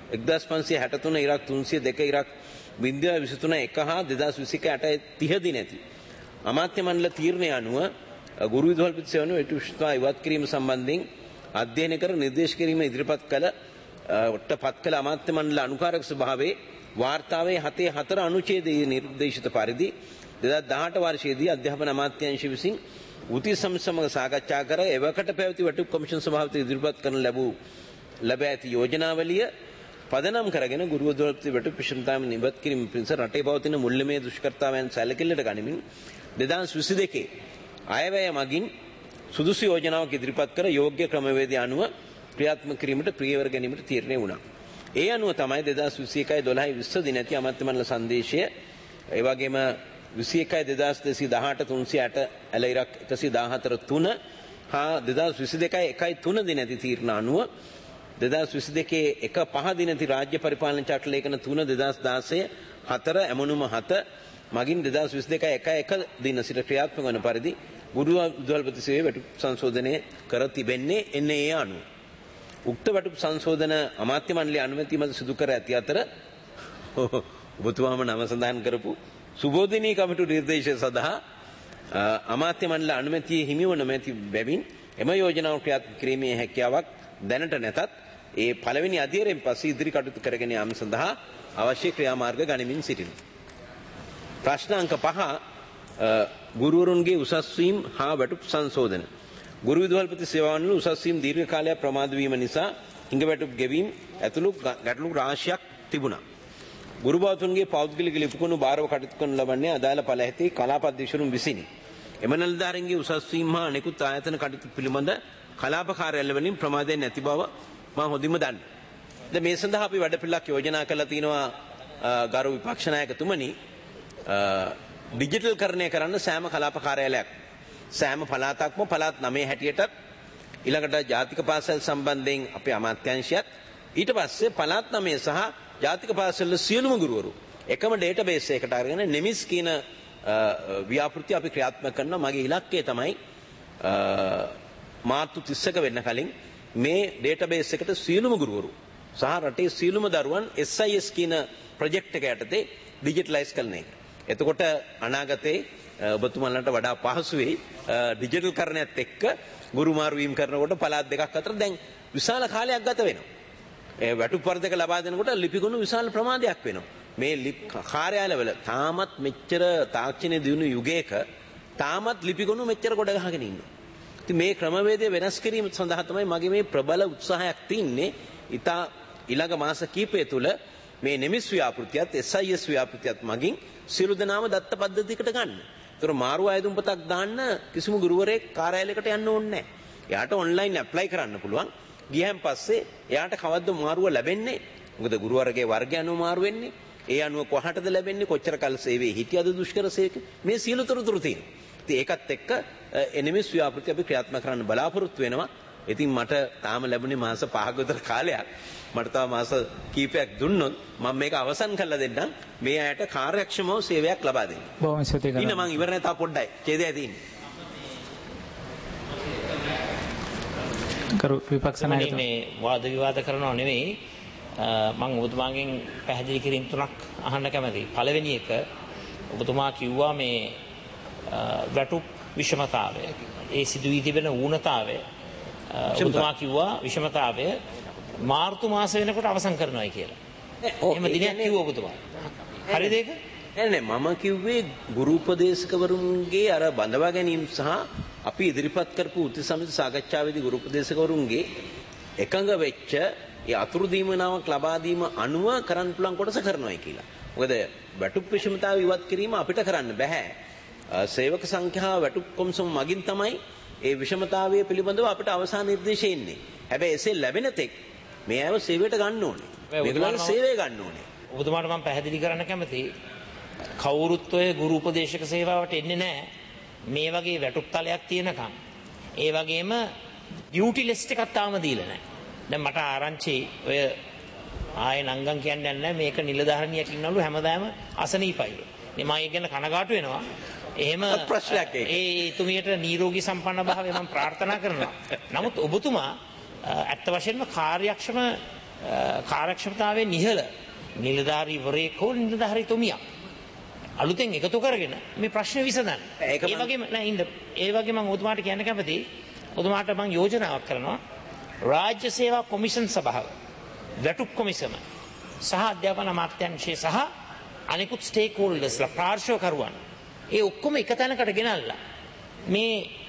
S3: 1563 ඉරක් 302 ඉරක් 0.23 1 හා 2021-8-30 දින ඇති අමාත්‍ය මණ්ඩල තීරණය අනුව ගුරු විදුහල්පති සේවන වැටුප් විෂමතාව ඉවත් කිරීම සම්බන්ධයෙන් අධ්‍යයනය කර නිර්දේශ කිරීම ඉදිරිපත් කළ පත් කළ අමාත්‍ය මණ්ඩල අනුකාරක සභාවේ වාර්තාවේ 7-4 අනුච්ඡේදයේ නිර්දේශිත පරිදි 2018 වර්ෂයේදී අධ්‍යාපන අමාත්‍යාංශ විසින් උති සමග සාකච්ඡා කර එවකට පැවති වැටුප් කොමිෂන් සභාවට ඉදිරිපත් කරන ලැබ ඇති යෝජනාවලිය පදනම් කරගෙන ගුරු විදුහල්පති වැටුප් විෂමතාව නිවත් කිරීම පිණිස රටේ පවතින මුල්‍යමය දුෂ්කරතාවයන් සැලකිල්ලට ගනිමින් 2022 අයවැය මගින් සුදුසු යෝජනාවක් ඉදිරිපත් කර යෝග්‍ය ක්‍රමවේදය අනුව ක්‍රියාත්මක කිරීමට ප්‍රියවර ගැනීමට තීරණය වුණා. ඒ අනුව තමයි 2021-12-20 දින ඇති අමාත්‍ය මණ්ඩල සංදේශය ඒ වගේම 21-2218 308 ඇලයිරක් 114 හා 2022-1-3 දින ඇති තීරණ අනුව 2022-1-5 දින ඇති රාජ්‍ය පරිපාලන චක්‍රලේඛන 3 2016 4 ඇමනුම 7 මගින් 2022-1-1 දින සිට ක්‍රියාත්මක වන පරිදි ගුරු විදුහල්පති සේවයේ වැටුප් සංශෝධනය කර තිබෙන්නේ එන්නේ ඒ අනුව. උක්ත වැටුප් සංශෝධන අමාත්‍ය මණ්ඩලයේ අනුමැතිය මත සිදු කර ඇති අතර ඔබතුමාම නම සඳහන් කරපු සුබෝධිනී කමිටු නිර්දේශය සඳහා අමාත්‍ය මණ්ඩල අනුමැතිය හිමි වන නැති බැවින් එම යෝජනාව ක්‍රියාත්මක කිරීමේ හැකියාවක් දැනට නැතත් ඒ පළවෙනි අධීරයෙන් පස්සේ ඉදිරි කටයුතු කරගෙන යාම සඳහා අවශ්‍ය ක්‍රියාමාර්ග ගනිමින් සිටිනවා. ප්‍රශ්න අංක 5 ගුරුවරුන්ගේ උසස් වීම හා වැටුප් සංශෝධන. ගුරු විදුහල්පති සේවාවන්වල උසස් වීම දීර්ඝ කාලයක් ප්‍රමාද වීම නිසා හිඟ වැටුප් ගෙවීම ඇතුළු ගැටලු රාශියක් තිබුණා. ගුරු බෞතුන්ගේ පෞද්ගලික ලිපිකුණු භාරව කටයුතු කරනු ලබන්නේ අදාළ පළාතේ කලාප අධ්‍යක්ෂවරුන් විසිනි. එම නිලධාරීන්ගේ උසස් වීම හා අනෙකුත් ආයතන කටයුතු පිළිබඳ කලාප කාර්යාලය වලින් ප්‍රමාදයෙන් නැති බව මම හොඳින්ම දන්නවා. දැන් මේ සඳහා අපි වැඩපිළිවෙලක් යෝජනා කරලා තිනවා ගරු විපක්ෂ නායකතුමනි ඩිජිටල් කරණය කරන්න සෑම කලාප කාර්යාලයක් සෑම පළාතක්ම පළාත් 9 හැටියටත් ඊළඟට ජාතික පාසල් සම්බන්ධයෙන් අපේ අමාත්‍යාංශයත් ඊට පස්සේ පළාත් 9 සහ ජාතික පාසල් සියලුම ගුරුවරු එකම ඩේටාබේස් එකකට අරගෙන නෙමිස් කියන ව්‍යාපෘතිය අපි ක්‍රියාත්මක කරනවා. මගේ ඉලක්කය තමයි මාර්තු 30ක වෙන්න කලින් මේ ඩේටාබේස් එකට සියලුම ගුරුවරු සහ රටේ සියලුම දරුවන් SIS කියන ප්‍රොජෙක්ට් එක යටතේ ඩිජිටලයිස් කරන එක. එතකොට අනාගතේ ඔබතුමන්ලට වඩා පහසු වෙයි ඩිජිටල් කරණයත් එක්ක ගුරු මාරු වීම කරනකොට පළාත් දෙකක් අතර දැන් විශාල කාලයක් ගත වෙනවා. ඒ වැටුප් වර්ධක ලබා දෙනකොට ලිපිගොනු විශාල ප්‍රමාණයක් වෙනවා. මේ කාර්යාලවල තාමත් මෙච්චර තාක්ෂණයේ දියුණු යුගයක තාමත් ලිපිගොනු මෙච්චර ගොඩ ගහගෙන ඉන්නවා. ඉතින් මේ ක්‍රමවේදය වෙනස් කිරීම සඳහා තමයි මගේ මේ ප්‍රබල උත්සාහයක් තින්නේ. ඉතා ඊළඟ මාස කිහිපය තුළ මේ නෙමිස් ව්‍යාපෘතියත් SIS ව්‍යාපෘතියත් මගින් සියලු දෙනාම දත්ත පද්ධතියකට ගන්න. ඒතර මාරු ආයුධම්පතක් දාන්න කිසිම ගුරුවරයෙක් කාර්යාලයකට යන්න ඕනේ නැහැ. එයාට ඔන්ලයින් ඇප්ලයි කරන්න පුළුවන්. ගියන් පස්සේ එයාට කවද්ද මාරුව ලැබෙන්නේ? මොකද ගුරුවරගේ වර්ගය අනුව මාරු වෙන්නේ. ඒ අනුව කොහටද ලැබෙන්නේ? කොච්චර කල් සේවයේ හිටියද දුෂ්කර සේක? මේ සියලු තොරතුරු තියෙනවා. ඉතින් ඒකත් එක්ක එනෙමිස් ව්‍යාපෘතිය අපි ක්‍රියාත්මක කරන්න බලාපොරොත්තු වෙනවා. ඉතින් මට තාම ලැබුණේ මාස 5ක විතර කාලයක්. මට තව මාස කීපයක් දුන්නොත් මම මේක අවසන් කරලා දෙන්නම්. මේ අයට කාර්යක්ෂමව සේවයක් ලබා දෙන්න.
S1: බොහොම ස්තුතියි කරනවා.
S3: ඉන්න මම ඉවර නැහැ තා පොඩ්ඩයි. ඡේදය තියෙන්නේ.
S1: කරු විපක්ෂ නායකතුමා
S2: මේ වාද විවාද කරනව නෙවෙයි මම ඔබතුමාගෙන් පැහැදිලි කිරීම් තුනක් අහන්න කැමතියි. පළවෙනි එක ඔබතුමා කිව්වා මේ වැටුප් විෂමතාවය ඒ සිදුවී තිබෙන ඌනතාවය ඔබතුමා කිව්වා විෂමතාවය මාර්තු මාස වෙනකොට අවසන් කරනවායි කියලා. එහෙම දිනයක් කිව්ව ඔබතුමා. හරිද ඒක?
S3: නෑ මම කිව්වේ ගුරු උපදේශකවරුන්ගේ අර බඳවා ගැනීම සහ අපි ඉදිරිපත් කරපු උත්ති සමිති සාකච්ඡාවේදී ගුරු උපදේශකවරුන්ගේ එකඟ වෙච්ච ඒ අතුරු දීමනාවක් ලබා දීම අනුව කරන්න පුළුවන් කොටස කරනවායි කියලා. මොකද වැටුප් විෂමතාව ඉවත් කිරීම අපිට කරන්න බෑ. සේවක සංඛ්‍යාව වැටුප් කොමිසම මගින් තමයි ඒ විෂමතාවය පිළිබඳව අපිට අවසාන නිර්දේශය එන්නේ. හැබැයි එසේ ලැබෙන තෙක් මේ අයව සේවයට ගන්න ඕනේ. මේගොල්ලන්ගේ සේවය ගන්න ඕනේ.
S2: ඔබතුමාට මම පැහැදිලි කරන්න කැමතියි. කවුරුත් ඔය ගුරු උපදේශක සේවාවට එන්නේ නැහැ. මේ වගේ වැටුප් තලයක් තියෙනකම්. ඒ වගේම ඩියුටි ලිස්ට් එකක් තාම දීලා නැහැ. දැන් මට ආරංචි ඔය ආයේ නංගන් කියන්නේ නැහැ මේක නිලධාරණියක් ඉන්නවලු හැමදාම අසනීපයිලු. මේ මම ගැන කනගාටු වෙනවා. එහෙම
S3: ප්‍රශ්නයක් ඒක.
S2: ඒ තුමියට නිරෝගී සම්පන්න භාවය මම ප්‍රාර්ථනා කරනවා. නමුත් ඔබතුමා ඇත්ත වශයෙන්ම කාර්යක්ෂමතාවයේ නිහල නිලධාරීවරයෙක් හෝ නිලධාරීතුමියක් අලුතෙන් එකතු කරගෙන මේ ප්‍රශ්නේ විසඳන්න. ඒ වගේම නෑ ඉන්න ඒ වගේම මම ඔබතුමාට කියන්න කැමතියි. ඔබතුමාට මම යෝජනාවක් කරනවා. රාජ්‍ය සේවා කොමිෂන් සභාව, වැටුප් කොමිසම සහ අධ්‍යාපන අමාත්‍යාංශය සහ අනිකුත් ස්ටේක් හෝල්ඩර්ස්ලා පාර්ශ්වකරුවන් ඒ ඔක්කොම එක තැනකට ගෙනල්ලා මේ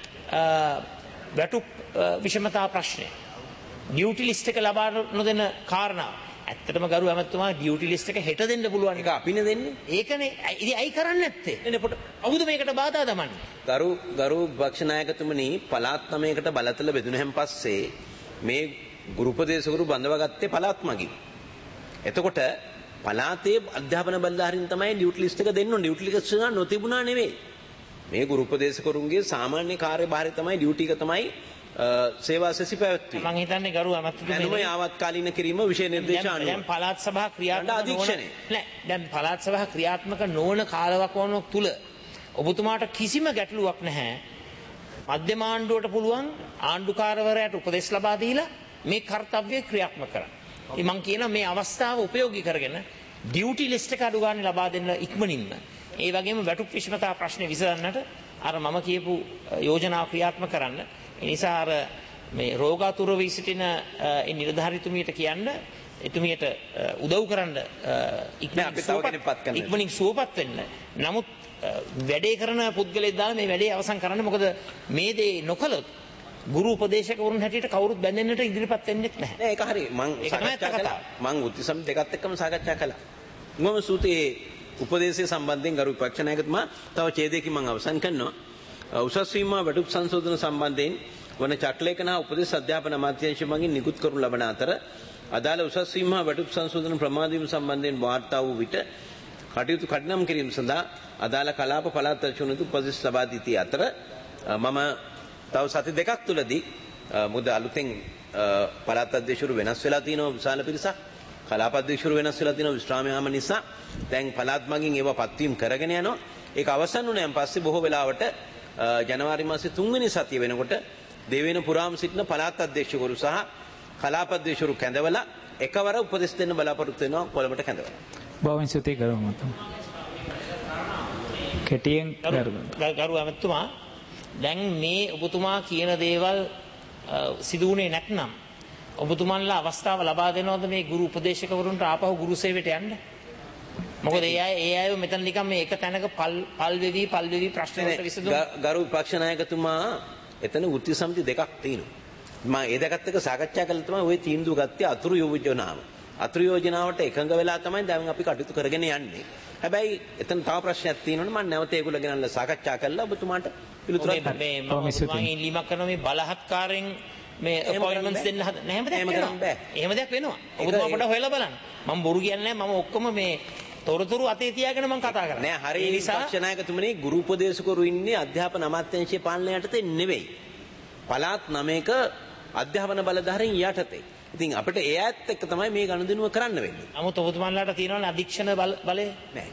S2: වැටුප් විෂමතා ප්‍රශ්නය ඩියුටි ලිස්ට් එක ලබා නොදෙන කාරණා ඇත්තටම ගරු ඇමතුමා ඩියුටි ලිස්ට් එක හෙට දෙන්න පුළුවන්.
S3: ඒක අපිනේ දෙන්නේ.
S2: ඒකනේ ඉතින් අයි කරන්නේ නැත්තේ. එනේ පොඩ අවුද මේකට බාධා දමන්නේ.
S3: ගරු විපක්ෂ නායකතුමනි පළාත් 9කට බලතල බෙදුනහන් පස්සේ මේ ගුරු උපදේශකවරු බඳවාගත්තේ පළාත් මගින්. එතකොට පළාතේ අධ්‍යාපන බලධාරීන් තමයි ඩියුටි ලිස්ට් එක දෙන්න ඕනේ. ඩියුටි ලිස්ට් එක නොතිබුණා නෙවෙයි. මේ ගුරු උපදේශකවරුන්ගේ සාමාන්‍ය කාර්යභාරය තමයි ඩියුටි එක තමයි සේවා සෙසි පැවැත්වීම.
S2: මම හිතන්නේ ගරු ඇමතුමනි
S3: එනුම යාවත්කාලීන කිරීම විශේෂ නිර්දේශ අනුව.
S2: දැන් පළාත් සභා ක්‍රියාත්මක නොවන දැන් පළාත් සභා ක්‍රියාත්මක නොවන කාලවකවානුවක් තුල ඔබතුමාට කිසිම ගැටලුවක් නැහැ. මධ්‍යම ආණ්ඩුවට පුළුවන් ආණ්ඩුකාරවරයාට උපදෙස් ලබා දීලා මේ කාර්යය ක්‍රියාත්මක කරන්න. ඉතින් මම කියනවා මේ අවස්ථාව උපයෝගී කරගෙන ඩියුටි ලිස්ට් එක අඩු ගන්න ලබා දෙන්න ඉක්මනින්ම. ඒ වගේම වැටුප් විෂමතා ප්‍රශ්නේ විසඳන්නට අර මම කියපු යෝජනාව ක්‍රියාත්මක කරන්න. ඒ නිසා අර මේ රෝගාතුර වී සිටින ඒ නිලධාරීතුමියට කියන්න එතුමියට උදව් කරන්න ඉක්මනින් සුවපත් වෙන්න. නමුත් වැඩේ කරන පුද්ගලයෙක් දාලා මේ වැඩේ අවසන් කරන්න. මොකද මේ දේ නොකළොත් ගුරු උපදේශකවරුන් හැටියට කවුරුත් බැඳෙන්නට ඉදිරිපත් වෙන්නේ නැහැ.
S3: නෑ ඒක හරි. මම සාකච්ඡා කළා. මම උත්සම් දෙකත් එක්කම සාකච්ඡා කළා. මම සූතේ උපදේශය සම්බන්ධයෙන් ගරු විපක්ෂ නායකතුමා තව ඡේදයකින් මම අවසන් කරනවා. උසස් වීම වැටුප් සංශෝධන සම්බන්ධයෙන් වන චට්ලේඛන හා උපදේශ අධ්‍යාපන අමාත්‍යාංශය මගින් නිකුත් කරනු ලබන අතර අදාළ උසස් වීම හා වැටුප් සංශෝධන ප්‍රමාද වීම සම්බන්ධයෙන් වාර්තා වූ විට කටයුතු කඩිනම් කිරීම සඳහා අදාළ කලාප පළාත් අධ්‍යක්ෂකවරුන්ට උපදෙස් ලබා දී තිය අතර මම තව සති දෙකක් තුලදී මොකද අලුතෙන් පළාත් අධ්‍යක්ෂකවරු වෙනස් වෙලා තියෙනවා විශාල පිරිසක් කලාප අධ්‍යක්ෂකවරු වෙනස් වෙලා තියෙනවා විශ්‍රාම යාම නිසා දැන් පළාත් මගින් ඒවා පත්වීම් කරගෙන යනවා ඒක අවසන් වුණාන් පස්සේ බොහෝ වෙලාවට ජනවාරි මාසේ 3 වෙනි සතිය වෙනකොට දෙවෙනි පුරාම සිටින පළාත් අධ්‍යක්ෂකවරු සහ කලාප අධ්‍යක්ෂකවරු කැඳවලා එකවර උපදෙස් දෙන්න බලාපොරොත්තු වෙනවා කොළඹට කැඳවලා.
S1: බොහොම ස්තුතියි ගරු මහත්මයා. කෙටියෙන්
S2: ගරු ඇමතුමා දැන් මේ ඔබතුමා කියන දේවල් සිදු වුණේ නැත්නම් ඔබතුමන්ලා අවස්ථාව ලබා දෙනවද මේ ගුරු උපදේශකවරුන්ට ආපහු ගුරු සේවයට යන්න? මොකද ඒ අය මෙතන නිකන් මේ එක තැනක පල් වෙවි ප්‍රශ්න වලට විසඳුම්
S3: ගරු විපක්ෂ නායකතුමා එතන වෘත්ති සමිති දෙකක් තියෙනවා. මම ඒ දෙකත් එක්ක සාකච්ඡා කළා තමයි ওই තීන්දුව ගත්තේ අතුරු යෝජනාව. අතුරු යෝජනාවට එකඟ වෙලා තමයි දැන් අපි කටයුතු කරගෙන යන්නේ. හැබැයි එතන තව ප්‍රශ්නයක් තියෙනවනේ මම නැවත ඒගොල්ලෝ ගෙනල්ලා සාකච්ඡා කරලා ඔබතුමාට පිළිතුරක් දෙන්න.
S2: මම ඉල්ලීමක් කරනවා මේ බලහත්කාරයෙන් මේ අපොයින්ට්මන්ට්ස් දෙන්න එහෙම දෙයක් වෙනවා. ඔබතුමා පොඩ්ඩක් හොයලා බලන්න. මම බොරු කියන්නේ නැහැ. මම ඔක්කොම මේ තොරතුරු අතේ තියාගෙන මම කතා කරන්නේ.
S3: නෑ හරිය විපක්ෂ නායකතුමනි ගුරු උපදේශකවරු ඉන්නේ අධ්‍යාපන අමාත්‍යාංශයේ පාලනය යටතේ නෙවෙයි. පළාත් 9ක අධ්‍යාපන බලධාරීන් යටතේ. ඉතින් අපිට ඒ ඇත්ත එක්ක තමයි මේ ගනුදෙනුව කරන්න වෙන්නේ.
S2: නමුත් ඔබතුමන්ලාට තියෙනවනේ අධීක්ෂණ බලය
S3: නෑ.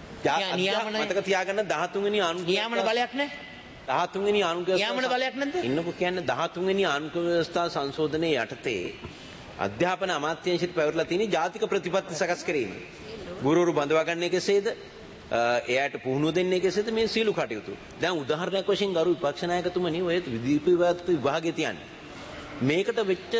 S3: මතක තියාගන්න 13 වෙනි
S2: නියාමන බලයක් නෑ.
S3: 13 වෙනි ආණ්ඩුව
S2: නියාමන බලයක් නැද්ද?
S3: ඉන්නකො කියන්නේ 13 වෙනි ආණ්ඩුව ව්‍යවස්ථා සංශෝධනයේ යටතේ අධ්‍යාපන අමාත්‍යාංශයට පැවරලා තියෙන ජාතික ප්‍රතිපත්ති සකස් කිරීම. ගුරුවරු බඳවා ගන්න කෙසේද? එයාට පුහුණුව දෙන්නේ කෙසේද මේ සීලු කටයුතු. දැන් උදාහරණයක් වශයෙන් ගරු විපක්ෂ නායකතුමනි ඔය විදීපීවත් විභාගයේ තියන්නේ. මේකට වෙච්ච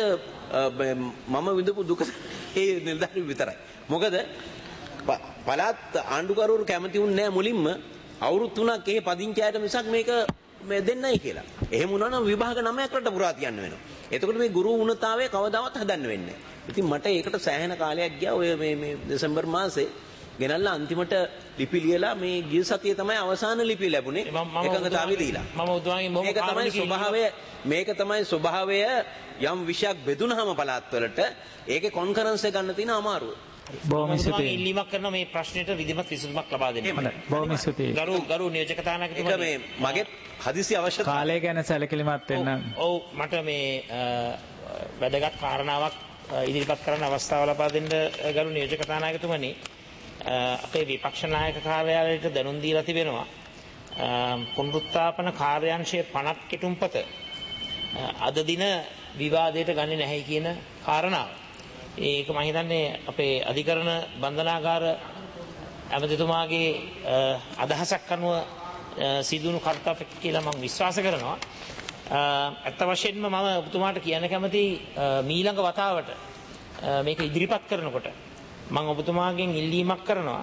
S3: මම විඳපු දුක ඒ නිලධාරි විතරයි. මොකද පළාත් ආණ්ඩුකරුවෝ කැමති වුණේ නැහැ මුලින්ම අවුරුදු 3ක් ඒ පදිංචියට මිසක් මේක මේ දෙන්නයි කියලා. එහෙම වුණා නම් විභාග 9ක් රට පුරා තියන්න වෙනවා. එතකොට මේ ගුරු වුණතාවය කවදාවත් හදන්න වෙන්නේ නැහැ. ඉතින් මට ඒකට සෑහෙන කාලයක් ගියා. ඔය මේ දෙසැම්බර් මාසේ ගෙනල්ලා අන්තිමට ලිපි ලියලා මේ ගිය සතියේ තමයි අවසාන ලිපිය ලැබුණේ. එකඟතාවය දීලා.
S2: මම උද්වාගේ මොකක්
S3: මේක තමයි ස්වභාවය යම් විෂයක් බෙදුනහම පළාත් වලට ඒකේ කොන්ෆරන්ස් එක ගන්න තියෙන අමාරුව.
S1: බොහොම ස්තුතියි.
S2: ඉල්ලීමක් කරන මේ ප්‍රශ්නෙට විධිමත් විසඳුමක් ලබා දෙන්න.
S1: බොහොම ස්තුතියි.
S2: ගරු නියෝජක තානායකතුමනි
S3: මේ මගේ හදිසි අවශ්‍යතාවය
S1: කාලය ගැන සැලකිලිමත් වෙන්න.
S2: ඔව් මට මේ වැදගත් කාරණාවක් ඉදිරිපත් කරන්න අවස්ථාව ලබා දෙන්න ගරු නියෝජක තානායකතුමනි අපේ විපක්ෂ නායක කාර්යාලයට දැනුම් දීලා තිබෙනවා පුනරුත්ථාපන කාර්යාංශයේ පනත් කෙටුම්පත අද දින විවාදයට ගන්නේ නැහැ කියන කාරණාව. ඒක මම හිතන්නේ අපේ අධිකරණ බන්ධනාගාර ඇමතිතුමාගේ අදහසක් අනුව සිදුණු කර්තව්‍යයක් කියලා මම විශ්වාස කරනවා. ඇත්ත වශයෙන්ම මම ඔබතුමාට කියන්න කැමති මීළඟ වතාවට මේක ඉදිරිපත් කරනකොට මම ඔබතුමාගෙන් ඉල්ලීමක් කරනවා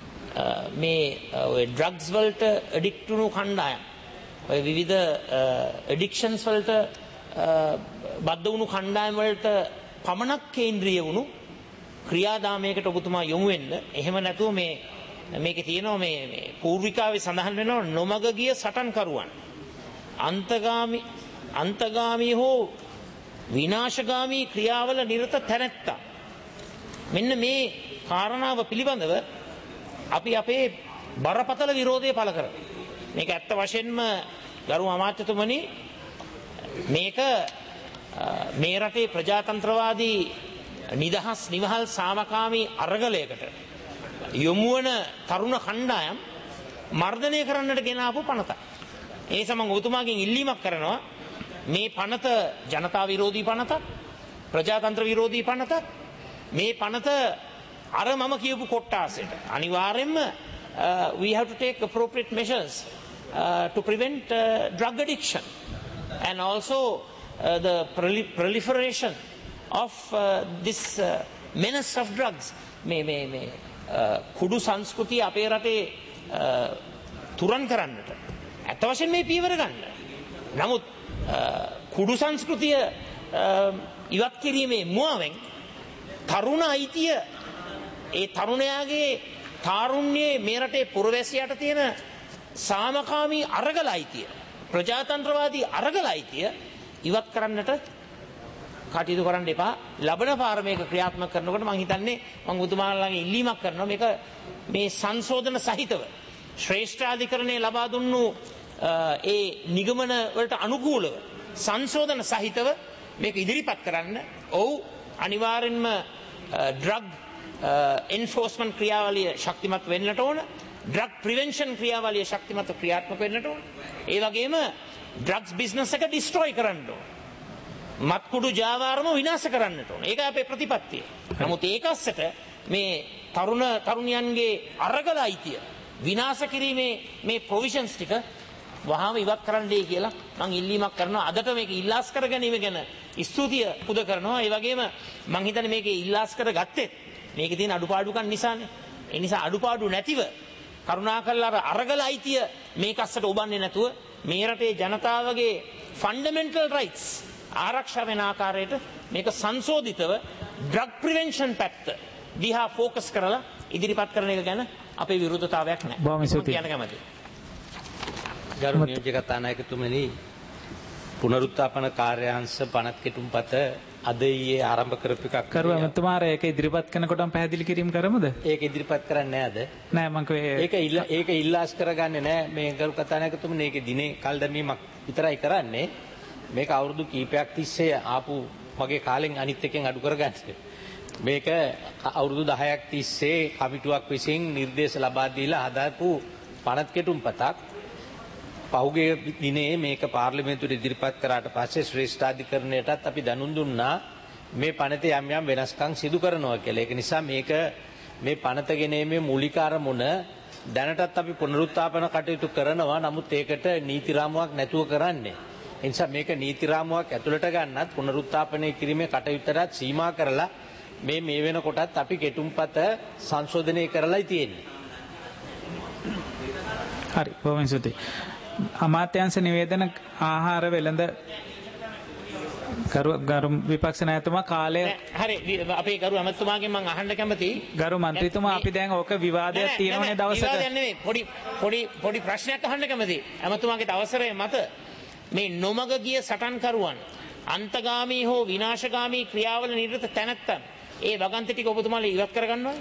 S2: මේ ඔය ඩ්‍රග්ස් වලට ඇඩික්ට් වුණු කණ්ඩායම් ඔය විවිධ ඇඩික්ෂන්ස් වලට බද්ධ වුණු කණ්ඩායම් වලට පමණක් කේන්ද්‍රීය වුණු ක්‍රියාදාමයකට ඔබතුමා යොමු වෙන්න. එහෙම නැතුව මේකේ තියෙනවා මේ පූර්විකාවේ සඳහන් වෙනවා නොමග ගිය සටන්කරුවන් අන්තගාමී හෝ විනාශගාමී ක්‍රියාවල නිරත තැනැත්තා. මෙන්න මේ කාරණාව පිළිබඳව අපි අපේ බරපතල විරෝධය පළ කරනවා. මේක ඇත්ත වශයෙන්ම ගරු අමාත්‍යතුමනි මේක මේ රටේ ප්‍රජාතන්ත්‍රවාදී නිදහස් නිවහල් සාමකාමී අරගලයකට යොමුවන තරුණ කණ්ඩායම් මර්ධනය කරන්නට ගෙන ආපු පනතක්. ඒ සමග ඔබතුමාගෙන් ඉල්ලීමක් කරනවා මේ පනත ජනතා විරෝධී පනතක්, ප්‍රජාතන්ත්‍ර විරෝධී පනතක්. මේ පනත අර මම කියපු කොට්ටාසෙට අනිවාර්යෙන්ම we have to take appropriate measures to prevent drug addiction and also the proliferation of this menace of drugs. මේ කුඩු සංස්කෘතිය අපේ රටේ තුරන් කරන්නට ඇත්ත වශයෙන් මේ පීවර ගන්න. නමුත් කුඩු සංස්කෘතිය ඉවත් කිරීමේ මුවාවෙන් තරුණ අයිතිය ඒ තරුණයාගේ තාරුණ්‍යයේ මේ රටේ පුරවැසියාට තියෙන සාමකාමී අරගල අයිතිය, ප්‍රජාතන්ත්‍රවාදී අරගල අයිතිය ඉවත් කරන්නට කටයුතු කරන්න එපා. ලබන පාර මේක ක්‍රියාත්මක කරනකොට මම හිතන්නේ මම ඔබතුමාලාගෙන් ඉල්ලීමක් කරනවා මේක මේ සංශෝධන සහිතව ශ්‍රේෂ්ඨාධිකරණයේ ලබා දුන්නු ඒ නිගමන වලට අනුකූලව සංශෝධන සහිතව මේක ඉදිරිපත් කරන්න. ඔව් අනිවාර්යෙන්ම ඩ්‍රග් එන්ෆෝස්මන්ට් ක්‍රියාවලිය ශක්තිමත් වෙන්නට ඕන. ඩ්‍රග් ප්‍රිවෙන්ෂන් ක්‍රියාවලිය ශක්තිමත් ක්‍රියාත්මක වෙන්නට ඕන. ඒ වගේම ඩ්‍රග්ස් බිස්නස් එක ඩිස්ට්‍රොයි කරන්න ඕන. මත්කුඩු ජාවාරම විනාශ කරන්නට ඕන. ඒක අපේ ප්‍රතිපත්තිය. නමුත් ඒකස්සට මේ තරුණයන්ගේ අරගල අයිතිය විනාශ කිරීමේ මේ ප්‍රොවිෂන්ස් ටික වහාම ඉවත් කරන්නයි කියලා මම ඉල්ලීමක් කරනවා. අදට මේක ඉල්ලාස් කර ගැනීම ගැන ස්තුතිය පුද කරනවා. ඒ වගේම මම හිතන්නේ මේකේ ඉල්ලාස් කර ගත්තෙත් මේකේ තියෙන අඩුපාඩුකම් නිසානේ. ඒ නිසා අඩුපාඩු නැතිව කරුණාකරලා අරගල අයිතිය මේකස්සට ඔබන්නේ නැතුව මේ රටේ ජනතාවගේ ෆන්ඩමෙන්ටල් රයිට්ස් ආරක්ෂා වෙන ආකාරයට මේක සංශෝධිතව ඩ්‍රග් ප්‍රිවෙන්ෂන් පැත්ත දිහා ફોකස් කරලා ඉදිරිපත් කරන එක ගැන අපේ විරුද්ධතාවයක් නැහැ.
S1: බොහොම ස්තුතියි.
S2: කියන්න කැමතියි.
S4: ගරු නියෝජ්‍ය කතානායකතුමනි, පුනරුත්ථාපන කාර්යාංශ පනත් කෙටුම්පත අද ඊයේ ආරම්භ කරපු එකක්.
S1: කරු ඇමතුමාර ඒක ඉදිරිපත් කරනකොටම පැහැදිලි කිරීම කරමුද?
S4: ඒක ඉදිරිපත් කරන්නේ නැද?
S1: නෑ මම
S4: ඒක ඉල්ලාස් කරගන්නේ නෑ. මේ ගරු කතානායකතුමනි මේකේ දිනේ කල් දැමීමක් විතරයි කරන්නේ. මේක අවුරුදු කීපයක් තිස්සේ ආපු මගේ කාලෙන් අනිත් එකෙන් අඩු කරගන්න. මේක අවුරුදු 10ක් තිස්සේ කමිටුවක් විසින් නිර්දේශ ලබා දීලා හදාපු පනත් කෙටුම්පතක්. පහුගිය දිනේ මේක පාර්ලිමේන්තුවට ඉදිරිපත් කරාට පස්සේ ශ්‍රේෂ්ඨාධිකරණයටත් අපි දැනුම් දුන්නා මේ පනතේ යම් යම් වෙනස්කම් සිදු කරනවා කියලා. ඒක නිසා මේක මේ පනත ගෙනීමේ මූලික අරමුණ දැනටත් අපි පුනරුත්ථාපන කටයුතු කරනවා. නමුත් ඒකට නීති රාමුවක් නැතුව කරන්නේ. ඒ නිසා මේක නීති රාමුවක් ඇතුළට ගන්නත් පුනරුත්ථාපනය කිරීමේ කටයුත්තට සීමා කරලා මේ වෙනකොටත් අපි කෙටුම්පත සංශෝධනය කරලායි තියෙන්නේ.
S1: හරි බොහොම ස්තුතියි. අමාත්‍යාංශ නිවේදන ආහාර වෙළඳ ගරු විපක්ෂ නායකතුමා කාලය
S2: හරි අපේ ගරු අමතුමාගෙන් මම අහන්න කැමතියි.
S1: ගරු මන්ත්‍රීතුමා අපි දැන් ඕක විවාදයක් තියෙනවනේ දවසක.
S2: විවාදයක් නෙමෙයි පොඩි ප්‍රශ්නයක් අහන්න කැමතියි. අමතුමාගේ අවසරය මත මේ නොමග ගිය සටන්කරුවන් අන්තගාමී හෝ විනාශගාමී ක්‍රියාවල නිරත තැනැත්තන් ඒ වගන්ති ටික ඔබතුමාලා ඉවත් කරගන්නවද?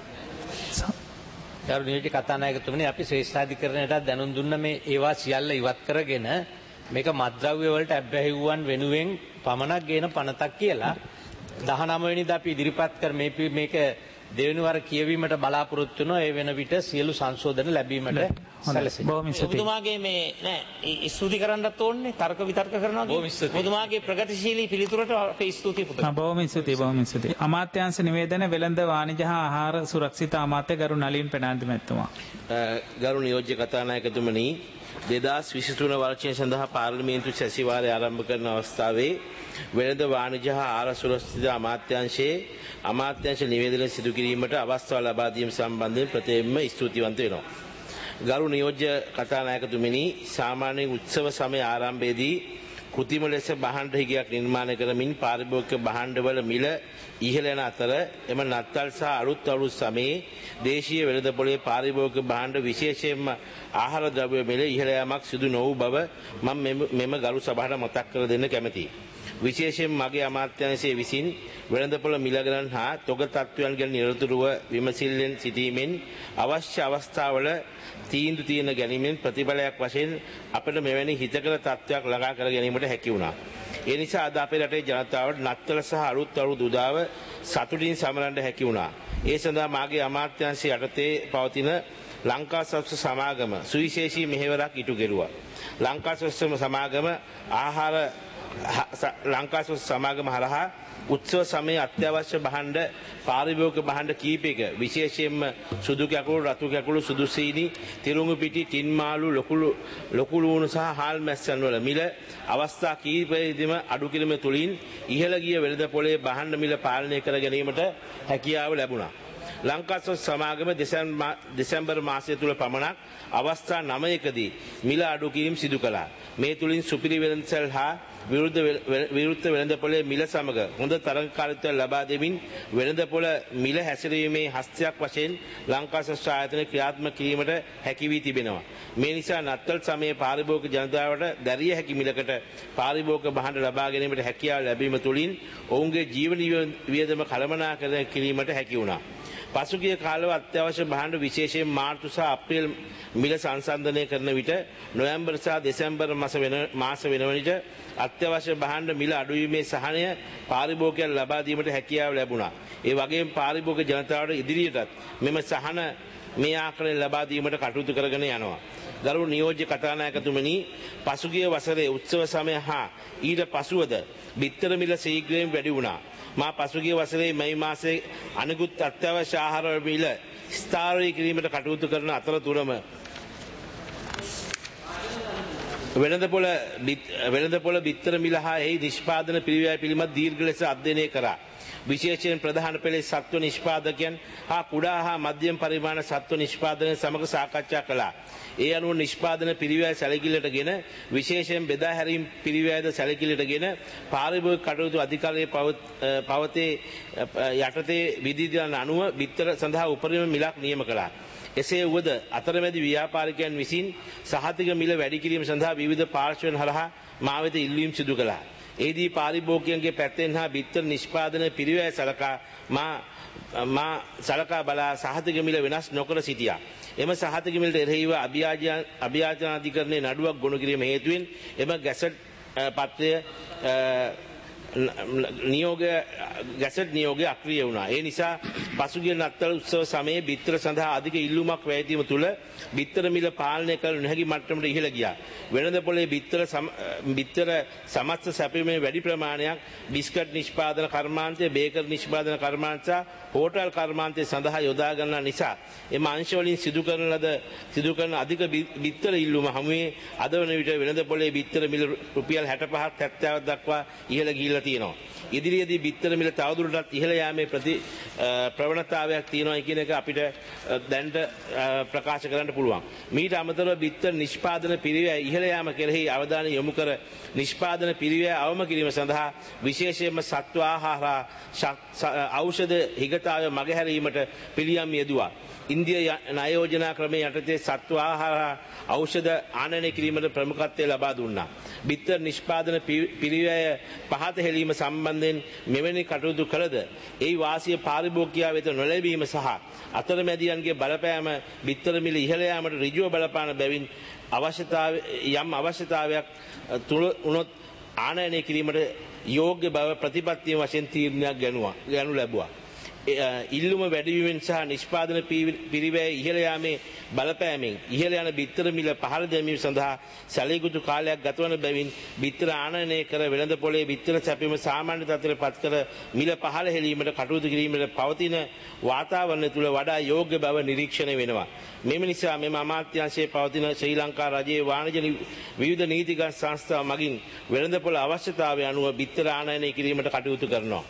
S4: ගරු නියෝජ්‍ය කතානායකතුමනි, අපි ශ්‍රේෂ්ඨාධිකරණයට දැනුම් දුන්න මේ ඒවා සියල්ල ඉවත් කරගෙන මේක මත්ද්‍රව්‍ය වලට ඇබ්බැහිවුවන් වෙනුවෙන් පමණක් ගේන පනතක් කියලා 19 වෙනිදා අපි ඉදිරිපත් කර මේක දෙවෙනි වර කියවීමට බලාපොරොත්තු වෙනවා. ඒ වෙන විට සියලු සංශෝධන ලැබීමට සැලසෙනවා.
S1: බොහොම ස්තුතියි.
S2: ඔබතුමාගේ මේ නෑ ස්තුති කරන්නත් ඕනේ, තර්ක විතර්ක කරනවා. ඔබතුමාගේ ප්‍රගතිශීලී පිළිතුරට අපේ ස්තුතිය පුදා.
S1: බොහොම ස්තුතියි බොහොම ස්තුතියි. අමාත්‍යාංශ නිවේදන වෙළඳ වාණිජ හා ආහාර සුරක්ෂිත අමාත්‍ය ගරු නලින් පෙනාන්දි මැතිතුමා.
S3: ගරු නියෝජ්‍ය කතානායකතුමනි, 2023 වර්ෂය සඳහා පාර්ලිමේන්තු සැසිවාරය ආරම්භ කරන අවස්ථාවේ වෙළඳ වාණිජ හා ආහාර සුරක්ෂිත අමාත්‍යාංශයේ අමාත්‍යාංශ නිවේදනය සිදු කිරීමට අවස්ථාව ලබා දීම සම්බන්ධයෙන් ප්‍රථමයෙන්ම ස්තුතිවන්ත වෙනවා. ගරු නියෝජ්‍ය කතානායකතුමනි, සාමාන්‍ය උත්සව සමය ආරම්භයේදී කෘතිම ලෙස භාණ්ඩ හිගයක් නිර්මාණය කරමින් පාරිභෝගික භාණ්ඩවල මිල ඉහළ යන අතර එම නත්තල් සහ අලුත් අවුරුදු සමයේ දේශීය වෙළඳපොලේ පාරිභෝගික භාණ්ඩ විශේෂයෙන්ම ආහාර ද්‍රව්‍ය මිල ඉහළ යාමක් සිදු නොවූ බව මම මෙම ගරු සභාවට මතක් කර දෙන්න කැමැතියි. විශේෂයෙන් මගේ අමාත්‍යාංශයේ විසින් වෙළඳපොළ මිල ගණන් හා තොග තත්ත්වයන් ගැන නිරතුරුව විමසිල්ලෙන් සිටීමෙන් අවශ්‍ය අවස්ථාවල තීන්දුව తీන ගැනීමෙන් ප්‍රතිඵලයක් වශයෙන් අපට මෙවැනි හිතකර තත්ත්වයක් ළඟා කර ගැනීමට හැකි වුණා. ඒ නිසා අද අපේ රටේ ජනතාවට නත්තල සහ අලුත් අවුරුදු උදාව සතුටින් සමරන්න හැකි වුණා. ඒ සඳහා මාගේ අමාත්‍යාංශය යටතේ පවතින ලංකා සොස්ස සමාගම සුවිශේෂී මෙහෙවරක් ඉටු කෙරුවා. ලංකා සොස්ස සමාගම ආහාර ලංකා සොස්ස සමාගම හරහා උත්සව සමයේ අත්‍යවශ්‍ය භාණ්ඩ පාරිභෝගික භාණ්ඩ කීපයක විශේෂයෙන්ම සුදු කැකුළු, රතු කැකුළු, සුදු සීනි, තිරුඟු පිටි, ටින් මාළු, ලොකු ලුණු සහ හාල් මැස්සන් වල මිල අවස්ථා කීපයකදීම අඩු කිරීම තුළින් ඉහළ ගිය වෙළඳපොලේ භාණ්ඩ මිල පාලනය කර ගැනීමට හැකියාව ලැබුණා. ලංකා සොස්ස සමාගම දෙසැම්බර් මාසය තුල පමණක් අවස්ථා 9කදී මිල අඩු කිරීම සිදු කළා. මේ තුලින් සුපිරි වෙළඳසැල් හා
S5: විවෘත වෙළඳපොලේ මිල සමග හොඳ තරඟකාරීත්වය ලබා දෙමින් වෙළඳපොළ මිල හැසිරීමේ හස්තයක් වශයෙන් ලංකා ශාස්ත්‍ර ආයතනය ක්‍රියාත්මක කිරීමට හැකි වී තිබෙනවා. මේ නිසා නත්තල් සමයේ පාරිභෝගික ජනතාවට දැරිය හැකි මිලකට පාරිභෝගික භාණ්ඩ ලබා ගැනීමට හැකියාව ලැබීම තුළින් ඔවුන්ගේ ජීවන වියදම කළමනාකරණය කිරීමට හැකි වුණා. පසුගිය කාලව අත්‍යවශ්‍ය භාණ්ඩ විශේෂයෙන් මාර්තු සහ අප්‍රේල් මිල සංසන්දනය කරන විට නොවැම්බර් සහ දෙසැම්බර් මාස වෙන විට අත්‍යවශ්‍ය භාණ්ඩ මිල අඩුවීමේ සහනය පාරිභෝගිකයන් ලබා දීමට හැකියාව ලැබුණා. ඒ වගේම පාරිභෝගික ජනතාවට ඉදිරියටත් මෙම සහන මේ ආකාරයෙන් ලබා දීමට කටයුතු කරගෙන යනවා. ගරු නියෝජ්‍ය කතානායකතුමනි, පසුගිය වසරේ උත්සව සමය හා ඊට පසුවද බිත්තර මිල ශීඝ්‍රයෙන් වැඩි වුණා. මා පසුගිය වසරේ මැයි මාසයේ අනිකුත් අත්‍යවශ්‍ය ආහාර මිල ස්ථාවරී කිරීමට කටයුතු කරන අතරතුරම වෙළඳපොළ බිත්තර මිල හා එහි නිෂ්පාදන පිරිවැය පිළිබඳ දීර්ඝ ලෙස අධ්‍යයනය කරා. විශේෂයෙන් ප්‍රධාන පෙළේ සත්ව නිෂ්පාදකයන් හා කුඩා හා මධ්‍යම පරිමාණ සත්ව නිෂ්පාදනය සමග සාකච්ඡා කළා. ඒ අනුව නිෂ්පාදන පිරිවැය සැලකිල්ලටගෙන විශේෂයෙන් බෙදා හැරීම් පිරිවැයද සැලකිල්ලටගෙන පාරිභෝගික කටයුතු අධිකාරියේ පවතේ යටතේ විධිවිධාන අනුව බිත්තර සඳහා උපරිම මිලක් නියම කළා. එසේ වුවද අතරමැදි ව්‍යාපාරිකයන් විසින් සහතික මිල වැඩි කිරීම සඳහා විවිධ පාර්ශ්වයන් හරහා මා වෙත ඉල්ලීම් සිදු කළා. එහිදී පාරිභෝගිකයන්ගේ පැත්තෙන් හා බිත්තර නිෂ්පාදන පිරිවැය සලකා මා සලකා බලා සහතික මිල වෙනස් නොකර සිටියා. එම සහතික මිලට එරෙහිව අභියාචන අධිකරණයේ නඩුවක් ගොනු කිරීම හේතුවෙන් එම ගැසට් පත්‍රය ගැසට් නියෝගය අක්‍රිය වුණා. ඒ නිසා පසුගිය නත්තල් උත්සව සමයේ බිත්තර සඳහා අධික ඉල්ලුමක් වැයදීම තුළ බිත්තර මිල පාලනය කළ නොහැකි මට්ටමට ඉහළ ගියා. වෙළඳපොලේ බිත්තර සමස්ත සැපීමේ වැඩි ප්‍රමාණයක් බිස්කට් නිෂ්පාදන කර්මාන්තය, බේකර් නිෂ්පාදන කර්මාන්ත සහ හෝටල් කර්මාන්තය සඳහා යොදා ගන්නා නිසා එම අංශ වලින් සිදු කරන අධික බිත්තර ඉල්ලුම හමුවේ අද වන විට වෙළඳපොලේ බිත්තර මිල රුපියල් 65ක් 70ක් දක්වා ඉහළ ගිහිල්ලා තියෙනවා. ඉදිරියේදී බිත්තර මිල තවදුරටත් ඉහළ යාමේ ප්‍රවණතාවයක් තියෙනවා කියන එක අපිට දැනට ප්‍රකාශ කරන්න පුළුවන්. මීට අමතරව බිත්තර නිෂ්පාදන පිරිවැය ඉහළ යාම කෙරෙහි අවධානය යොමු කර නිෂ්පාදන පිරිවැය අවම කිරීම සඳහා විශේෂයෙන්ම සත්ව ආහාර ඖෂධ හිගතාවය මගහැරීමට පිළියම් යෙදුවා. ඉන්දිය ණය යෝජනා ක්‍රමයේ යටතේ සත්ව ආහාර ඖෂධ ආනයනය කිරීමට ප්‍රමුඛත්වය ලබා දුන්නා. බිත්තර නිෂ්පාදන පිරිවැය පහත හෙළීම සම්බන්ධයෙන් මෙවැනි කටයුතු කළද ඒ වාසිය පාරිභෝගිකයා වෙත නොලැබීම සහ අතරමැදියන්ගේ බලපෑම බිත්තර මිල ඉහළ යාමට ඍජුව බලපාන බැවින් අවශ්‍යතාවයක් තුළ උනොත් ආනයනය කිරීමට යෝග්‍ය බව ප්‍රතිපත්තිය වශයෙන් තීරණයක් ගනු ලැබුවා. ඉල්ලුම වැඩිවීමෙන් සහ නිෂ්පාදන පිරිවැය ඉහළ යාමේ බලපෑමෙන් ඉහළ යන බිත්තර මිල පහළ දැමීම සඳහා සැලකුතු කාලයක් ගතවන බැවින් බිත්තර ආනයනය කර වෙළඳපොලේ බිත්තර සැපීම සාමාන්‍ය තත්ත්වයට පත් කර මිල පහළ හෙළීමට කටයුතු කිරීමට පවතින වාතාවරණය තුළ වඩා යෝග්‍ය බව නිරීක්ෂණය වෙනවා. මෙම නිසා මෙම අමාත්‍යාංශයේ පවතින ශ්‍රී ලංකා රජයේ වාණිජ විවිධ නීතිගත සංස්ථා මගින් වෙළඳපොළ අවශ්‍යතාවය අනුව බිත්තර ආනයනය කිරීමට කටයුතු කරනවා.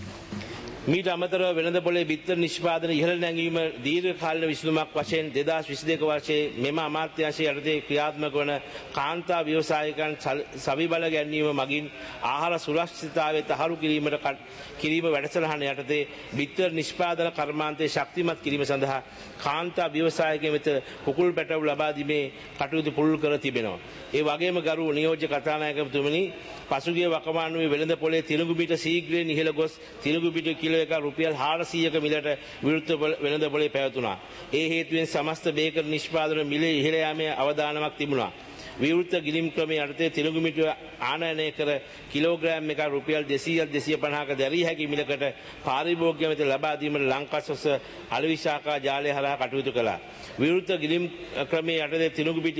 S5: මීට අමතරව වෙළඳපොලේ බිත්තර නිෂ්පාදන ඉහළ නැංවීම දීර්ඝකාලීන විසඳුමක් වශයෙන් 2022 වර්ෂයේ මෙම අමාත්‍යාංශය යටතේ ක්‍රියාත්මක වන කාන්තා ව්‍යවසායකයන් සවිබල ගැනීම මගින් ආහාර සුරක්ෂිතතාවය තහවුරු කිරීම වැඩසටහන යටතේ බිත්තර නිෂ්පාදන කර්මාන්තයේ ශක්තිමත් කිරීම සඳහා කාන්තා ව්‍යවසායකයන් වෙත කුකුල් පැටවු ලබා දීමේ කටයුතු පුළුල් කර තිබෙනවා. ඒ වගේම ගරු නියෝජ්‍ය කතානායකතුමනි, පසුගිය වකවානුවේ වෙළඳපොලේ තිලුඟු පිට ශීඝ්‍රයෙන් ඉහළ ගොස් තිලුඟු පිට කිලෝ එක රුපියල් 400ක මිලට විවෘත වෙළඳපොලේ පැවතුණා. ඒ හේතුවෙන් සමස්ත බේකර් නිෂ්පාදන මිලේ ඉහළ යාමේ අවදානමක් තිබුණා. විවෘත ගිලිම් ක්‍රමයේ යටතේ තිලුඟු මිට ආනයනය කර කිලෝග්‍රෑම් එක රුපියල් 200-250ක දැරිය හැකි මිලකට පාරිභෝගිකයන් වෙත ලබා දීමට ලංකාසොස අලෙවි ශාඛා ජාලය හරහා කටයුතු කළා. විවෘත ගිලිම් ක්‍රමයේ යටතේ තිලුඟු පිට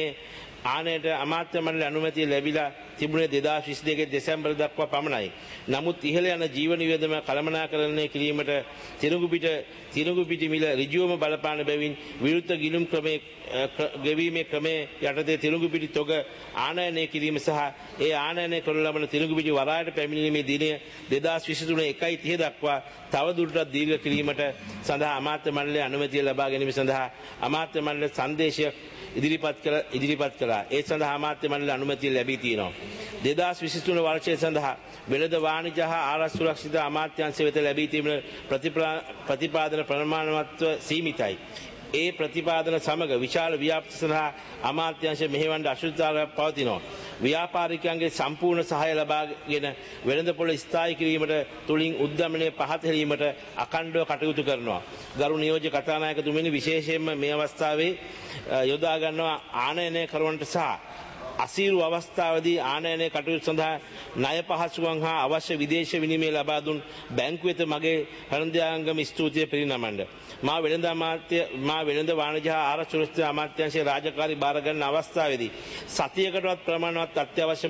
S5: ආනයට අමාත්‍ය මණ්ඩල අනුමැතිය ලැබිලා තිබුණේ 2022 දෙසැම්බර් දක්වා පමණයි. නමුත් ඉහළ යන ජීවන වියදම කළමනාකරණය කිරීමට තිලුඟු පිටි මිල ඍජුවම බලපාන බැවින් විවෘත ගිලුම් ක්‍රමයේ ගෙවීමේ ක්‍රමයේ යටතේ තිලුඟු පිටි තොග ආනයනය කිරීම සහ ඒ ආනයනය කරන ලබන තිලුඟු පිටි වරායට පැමිණීමේ දිනය 2023 1.30 දක්වා තවදුරටත් දීර්ඝ කිරීමට සඳහා අමාත්‍ය මණ්ඩලයේ අනුමැතිය ලබා ගැනීම සඳහා අමාත්‍ය මණ්ඩල සංදේශයක් ඉදිරිපත් කළා. ඒ සඳහා අමාත්‍ය මණ්ඩල අනුමැතිය ලැබී තියෙනවා. 2023 වර්ෂය සඳහා වෙළඳ වාණිජ හා ආරක්ෂා සුරක්ෂිත අමාත්‍යාංශ වෙත ලැබී තිබෙන ප්‍රතිපාදන ප්‍රමාණවත්ව සීමිතයි. ඒ ප්‍රතිපාදන සමග විශාල ව්‍යාප්ති සඳහා අමාත්‍යාංශ මෙහෙවන්න අශුද්ධතාවයක් පවතිනවා. ව්‍යාපාරිකයන්ගේ සම්පූර්ණ සහාය ලබාගෙන වෙළඳපොළ ස්ථායී කිරීමට තුලින් උද්දමනය පහත හෙළීමට අඛණ්ඩව කටයුතු කරනවා. ගරු නියෝජ්‍ය කතානායකතුමනි, විශේෂයෙන්ම මේ අවස්ථාවේ යොදා ගන්නවා ආනයනය කරවන්නට සහ අසීරු අවස්ථාවදී ආනයනය කටයුතු සඳහා ණය පහසුකම් හා අවශ්‍ය විදේශ විනිමය ලබා දුන් බැංකු වෙත මගේ හෘදයාංගම ස්තුතිය පිරිනමන්න. මා වෙළඳ වාණිජ හා ආරක්ෂා සුරක්ෂිත අමාත්‍යාංශයේ රාජකාරී බාර ගන්න අවස්ථාවේදී සතියකටවත් ප්‍රමාණවත් අත්‍යවශ්‍ය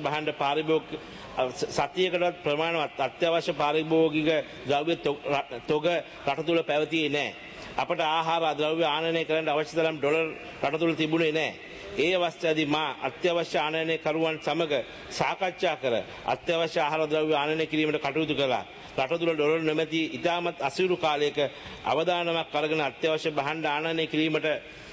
S5: අත්‍යවශ්‍ය පාරිභෝගික ද්‍රව්‍ය තොග රට තුළ පැවතියේ නැහැ. අපට ආහාර ද්‍රව්‍ය ආනයනය කරන්න අවශ්‍ය තරම් ඩොලර් රට තුළ තිබුණේ නැහැ. ඒ අවස්ථාවේදී මා අත්‍යවශ්‍ය ආනයනය කරුවන් සමග සාකච්ඡා කර අත්‍යවශ්‍ය ආහාර ද්‍රව්‍ය ආනයනය කිරීමට කටයුතු කළා. රට තුළ ඩොලර් නැමැති ඉතාමත් අසීරු කාලයක අවදානමක් අරගෙන අත්‍යවශ්‍ය භාණ්ඩ ආනයනය කිරීමට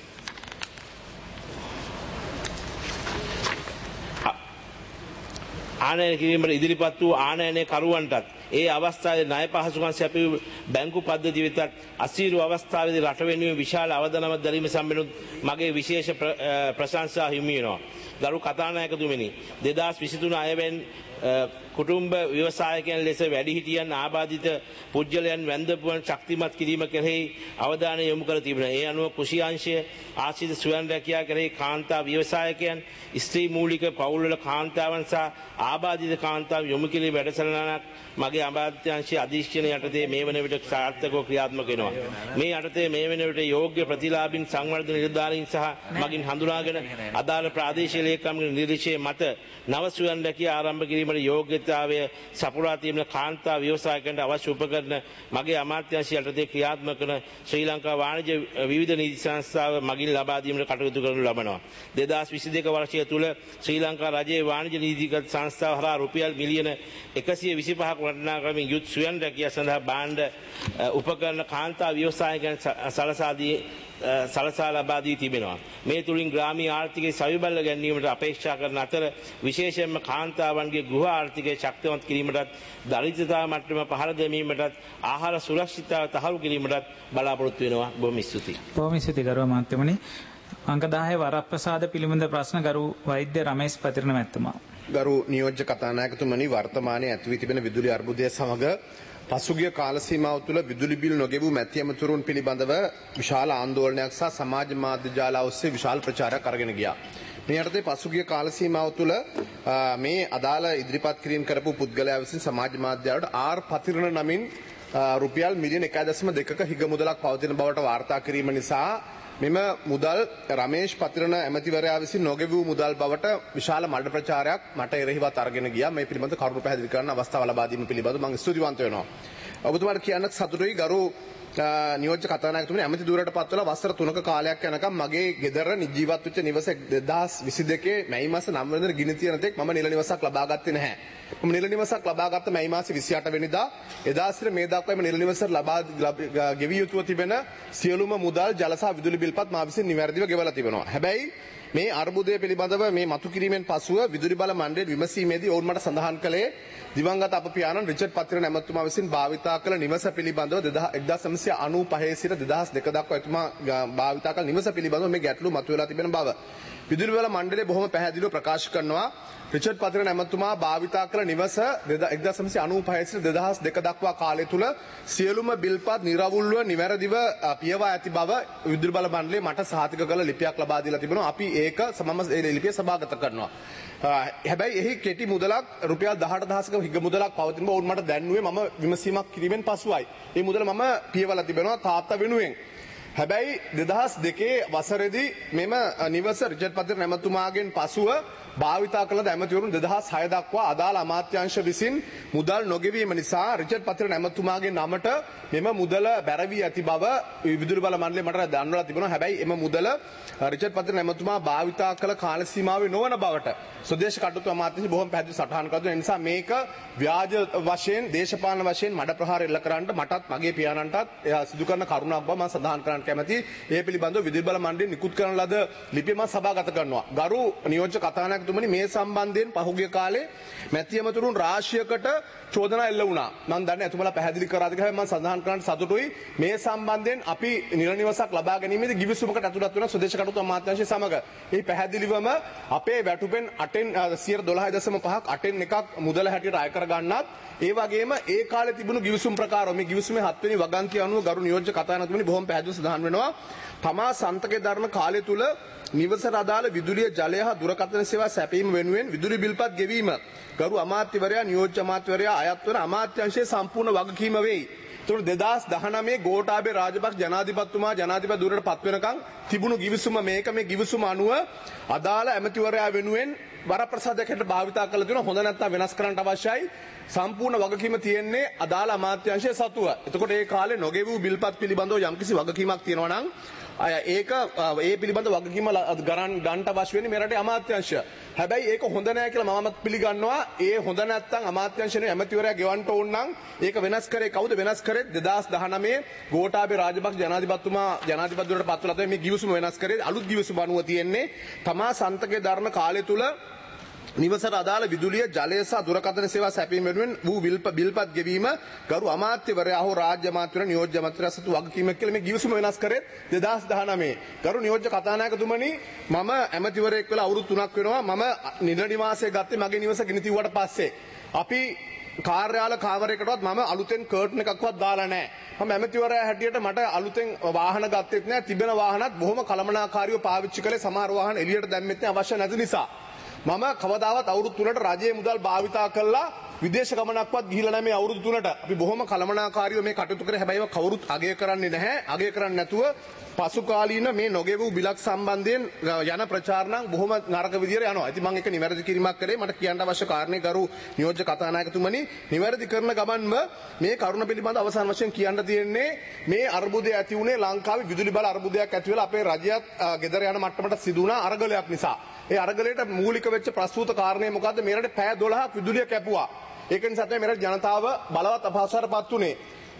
S5: ඉදිරිපත් වූ ආනයනය කරුවන්ටත් ඒ අවස්ථාවේ ණය පහසුකම් සැපයූ බැංකු පද්ධතිය වෙතත් අසීරු අවස්ථාවේදී රට වෙනුවෙන් විශාල අවදානමක් දැරීම සම්බන්ධ මගේ විශේෂ ප්‍රශංසා හිමි වෙනවා. ගරු කතානායකතුමනි, 2023 අයවැයෙන් කුටුම්බ ව්‍යවසායකයන් ලෙස වැඩිහිටියන් ආබාධිත පුද්ගලයන් වැන්දපුවන් ශක්තිමත් කිරීම කෙරෙහි අවධානය යොමු කර තිබෙනවා. ඒ අනුව කුෂි අංශය ආශ්‍රිත ස්වයං රැකියා කෙරෙහි කාන්තා ව්‍යවසායකයන්, ස්ත්‍රී මූලික පවුල්වල කාන්තාවන් සහ ආබාධිත කාන්තාව යොමු කිරීම වැඩසටහනක් මගේ අමාත්‍යාංශයේ අධීක්ෂණය යටතේ මේ වන විට සාර්ථකව ක්‍රියාත්මක වෙනවා. මේ යටතේ මේ වන විට යෝග්‍ය ප්‍රතිලාභින් සංවර්ධන නිලධාරීන් සහ මගින් හඳුනාගෙන අදාළ ප්‍රාදේශීය ලේකම්ගේ නිර්දේශයේ මත නව ස්වයං රැකියා ආරම්භ කිරීමට යෝග්‍යතාවය සපුරා තිබෙන කාන්තා ව්‍යවසායකයන්ට අවශ්‍ය උපකරණ මගේ අමාත්‍යාංශය යටතේ ක්‍රියාත්මක කරන ශ්‍රී ලංකා වාණිජ්‍ය විවිධ නීති සංස්ථාව මගින් ලබා දීමට කටයුතු කරනු ලබනවා. 2022 වර්ෂය තුල ශ්‍රී ලංකා රජයේ වාණිජ්‍ය නීතිගත සංස්ථාව හරහා රුපියල් මිලියන 125ක වටිනාකමින් යුත් ස්වයං රැකියා සඳහා භාණ්ඩ උපකරණ කාන්තා ව්‍යවසායකයන් සලසා ලබා දී තිබෙනවා. මේ තුලින් ග්‍රාමීය ආර්ථිකයේ සවිබල්ල ගැනීමට අපේක්ෂා කරන අතර විශේෂයෙන්ම කාන්තාවන්ගේ ගෘහ ආර්ථිකය ශක්තිමත් කිරීමටත් දරිද්‍රතා මට්ටම පහළ දැමීමටත් ආහාර සුරක්ෂිතතාව තහවුරු කිරීමටත් බලාපොරොත්තු වෙනවා. බොහොම ස්තුතියි.
S1: බොහොම ස්තුතියි ගරු අමාත්‍යමනි. අංක 10 වරප්‍රසාද පිළිබඳ ප්‍රශ්න ගරු වෛද්‍ය රමේෂ් පතිරණ මැතිතුමා.
S6: ගරු නියෝජ්‍ය කතානායකතුමනි, වර්තමානයේ ඇතිවී තිබෙන විදුලි අර්බුදය සමග පසුගිය කාල සීමාව තුළ විදුලි බිල් නොගෙවූ මැති ඇමතුරුන් පිළිබඳව විශාල ආందోලනයක් සහ සමාජ මාධ්‍ය ජාල ඔස්සේ විශාල ප්‍රචාරයක් අරගෙන ගියා. මේ යටතේ පසුගිය කාල සීමාව තුළ මේ අදාළ ඉදිරිපත් කිරීම කරපු පුද්ගලයා විසින් සමාජ මාධ්‍යවලට ආර් පතිරණ නමින් රුපියල් මිලියන 1.2ක හිග මුදලක් පවතින බවට වාර්තා කිරීම නිසා මෙම මුදල් රමේෂ් පතිරණ ඇමතිවරයා විසින් නොගෙවූ මුදල් බවට විශාල මඩ ප්‍රචාරයක් මට එරෙහිවත් අරගෙන ගියා. මේ පිළිබඳ කරුණු පැහැදිලි කරන්න අවස්ථාව ලබා දීම පිළිබඳව මම ස්තුතිවන්ත වෙනවා. ඔබතුමාට කියන්නත් සතුටුයි ගරු නියෝජ්‍ය කතානායකතුමනි, ඇමති ධුරයට පත්වලා වසර 3ක කාලයක් යනකම් මගේ ගෙදර ජීවත් වෙච්ච නිවස 2022 මැයි මාස 9 වෙනිදා ගිනි තියන තෙක් මම නිල නිවසක් ලබා ගත්තේ නැහැ. මම නිල නිවසක් ලබා ගත්ත මැයි මාසේ 28 වෙනිදා එදා සිට මේ දක්වා නිල නිවසට ලබා ගෙවිය යුතුව තිබෙන සියලුම මුදල් ජල සහ විදුලි බිල්පත් මා විසින් නිවැරදිව ගෙවලා තිබෙනවා. හැබැයි මේ අර්බුදය පිළිබඳව මේ මතු කිරීමෙන් පසුව විදුලි බල මණ්ඩලයේ විමසීමේදී ඔවුන් මට සඳහන් කළේ දිවංගත අප පියාණන් රිචඩ් පතිරණ ඇමතුමා විසින් භාවිතා කළ නිවස පිළිබඳව 1995 සිට 2002 දක්වා එතුමා භාවිතා කළ නිවස පිළිබඳව මේ ගැටලු මතුවලා තිබෙන බව විදුලි බල මණ්ඩලය බොහොම පැහැදිලිව ප්‍රකාශ කරනවා. රිචඩ් පතිරණ ඇමතුමා භාවිතා කළ නිවස 1995 සිට 2002 දක්වා කාලය තුල සියලුම බිල්පත් නිරවුල්ව නිවැරදිව පියවා ඇති බව විදුලි බල මණ්ඩලය මට සහතික කළ ලිපියක් ලබා දීලා තිබෙනවා. අපි ඒක ඒ ලිපිය සභාගත කරනවා. හැබැයි එහි කෙටි මුදලක් රුපියල් 18000ක හිග මුදලක් පවතින බව උන් මට දැන්නුවේ මම විමසීමක් කිරීමෙන් පසුයි. මේ මුදල මම පියවලා තිබෙනවා තාත්තා වෙනුවෙන්. හැබැයි 2002 වසරේදී මෙම නිවස රිචඩ් පතිරණ ඇමතුමාගෙන් පසුව භාවිතා කළ ඇමතිවරුන් 2006 දක්වා අදාළ අමාත්‍යාංශ විසින් මුදල් නොගෙවීම නිසා රිචඩ් පතිරණ ඇමතුමාගේ නමට මෙම මුදල බැරවී ඇති බව විදුලි බල මණ්ඩලය මට දන්වලා තිබෙනවා. හැබැයි එම මුදල රිචඩ් පතිරණ ඇමතුමා භාවිතා කළ කාල සීමාවේ නොවන බවට ස්වදේශ කටයුතු අමාත්‍යාංශය බොහොම පැහැදිලි සටහන් කරනවා. ඒ නිසා මේක ව්‍යාජ වශයෙන් දේශපාලන වශයෙන් මඩ ප්‍රහාර එල්ල කරන්න මටත් මගේ පියාණන්ටත් සිදු කරන කරුණක් බව මම සඳහන් කරන්න කැමැතියි. ඒ පිළිබඳව විදුලි බල මණ්ඩලය නිකුත් කරන ලද ලිපිය මම සභාගත කරනවා. ගරු නියෝජ්‍ය කතානායක කතානායකතුමනි මේ සම්බන්ධයෙන් පහුගිය කාලේ මැති ඇමතුරුන් රාශියකට චෝදනා එල්ල වුණා. මම දන්නේ එතුමලා පැහැදිලි කරාද කියලා මම සඳහන් කරන්න සතුටුයි. මේ සම්බන්ධයෙන් අපි නිල නිවසක් ලබා ගැනීමේදී ගිවිසුමකට ඇතුළත් වෙන ස්වදේශ කටයුතු අමාත්‍යාංශය සමග මේ පැහැදිලිවම අපේ වැටුපෙන් 12.5%ක් 8න් එකක් මුදල හැටියට අය කර ගන්නත් ඒ වගේම ඒ කාලේ තිබුණු ගිවිසුම් ප්‍රකාරව මේ ගිවිසුමේ 7 වෙනි වගන්තිය අනුව ගරු නියෝජ්‍ය කතානායකතුමනි බොහොම පැහැදිලිව සඳහන් වෙනවා. තමා සන්තකේ දරන කාලය තුල නිවසට අදාළ විදුලිය ජලය හා දුරකථන සේවා සැපීම වෙනුවෙන් විදුලි බිල්පත් ගෙවීම ගරු අමාත්‍යවරයා නියෝජ්‍ය අමාත්‍යවරයා අයත් වන අමාත්‍යාංශයේ සම්පූර්ණ වගකීම වෙයි. ඒතකොට 2019 ගෝඨාභය රාජපක්ෂ ජනාධිපතිතුමා ජනාධිපති ධුරයට පත් වෙනකන් තිබුණු ගිවිසුම මේක මේ ගිවිසුම අනුව අදාළ ඇමතිවරයා වෙනුවෙන් වරප්‍රසාදයක් හැටියට භාවිතා කළ දෙනවා. හොඳ නැත්නම් වෙනස් කරන්න අවශ්‍යයි. සම්පූර්ණ වගකීම තියෙන්නේ අදාළ අමාත්‍යාංශයේ සතුව. එතකොට ඒ කාලේ නොගෙවූ බිල්පත් පිළිබඳව යම්කිසි වගකීමක් තියෙනවා නම් ඒක ඒ පිළිබඳ වගකීම ගන්නට අවශ්‍ය වෙන්නේ මේ රටේ අමාත්‍යාංශය. හැබැයි ඒක හොඳ නැහැ කියලා මමත් පිළිගන්නවා. ඒ හොඳ නැත්නම් අමාත්‍යාංශයේ ඇමතිවරයා ගෙවන්න ඕන නම් ඒක වෙනස් කරේ කවුද වෙනස් කරේ 2019 ගෝඨාභය රාජපක්ෂ ජනාධිපතිතුමා ජනාධිපති ධුරයට පත් වෙලා තමයි මේ ගිවිසුම වෙනස් කරේ. අලුත් ගිවිසුම අනුව තියෙන්නේ තමා සන්තකේ දරන කාලය තුල නිවසට අදාළ විදුලිය ජලය සහ දුරකථන සේවා සැපීම වෙනුවෙන් වූ බිල්පත් ගෙවීම ගරු අමාත්‍යවරයා හෝ රාජ්‍ය අමාත්‍යවරයා නියෝජ්‍ය අමාත්‍යවරයා සතු වගකීමක් කියලා මේ ගිවිසුම වෙනස් කරේ 2019. ගරු නියෝජ්‍ය කතානායකතුමනි මම ඇමතිවරයෙක් වෙලා අවුරුදු 3ක් වෙනවා. මම නිල නිවාසය ගත්තේ මගේ නිවස ගිනි තිව්වට පස්සේ. අපි කාර්යාල කාමරයකටවත් මම අලුතෙන් කර්ටන් එකක්වත් දාලා නැහැ. මම ඇමතිවරයා හැටියට මට අලුතෙන් වාහන ගත්තෙත් නැහැ. තිබෙන වාහනත් බොහොම කළමනාකාරීව පාවිච්චි කළේ. සමහර වාහන එළියට දැම්මෙත් නැහැ අවශ්‍ය නැති නිසා. මම කවදාවත් අවුරුදු 3ට රජයේ මුදල් භාවිතා කළා විදේශ ගමනක්වත් ගිහිල්ලා නැහැ මේ අවුරුදු 3ට. අපි බොහොම කළමනාකාරීව මේ කටයුතු කරේ. හැබැයි ඒක කවුරුත් අගය කරන්නේ නැහැ. අගය කරන්නේ නැතුව පසු කාලීන මේ නොගෙවූ බිලක් සම්බන්ධයෙන් යන ප්‍රචාරණ බොහොම නරක විදියට යනවා. ඉතින් මම ඒක නිවැරදි කිරීමක් කරේ. මට කියන්න අවශ්‍ය කාරණේ ගරු නියෝජ්‍ය කතානායකතුමනි නිවැරදි කරන ගමන්ම මේ කරුණ පිළිබඳ අවසාන වශයෙන් කියන්න තියෙන්නේ මේ අර්බුදය ඇති වුණේ ලංකාවේ විදුලි බල අර්බුදයක් ඇති වෙලා අපේ රජයත් ගෙදර යන මට්ටමට සිදු වුණා අරගලයක් නිසා. ඒ අරගලයට මූලික වෙච්ච ප්‍රස්තුත කාරණේ මොකද්ද? මේ රටේ පැය 12ක් විදුලිය කැපුවා. ඒක නිසා තමයි මේ රටේ ජනතාව බලවත් අපහසුතාවටපත් උනේ.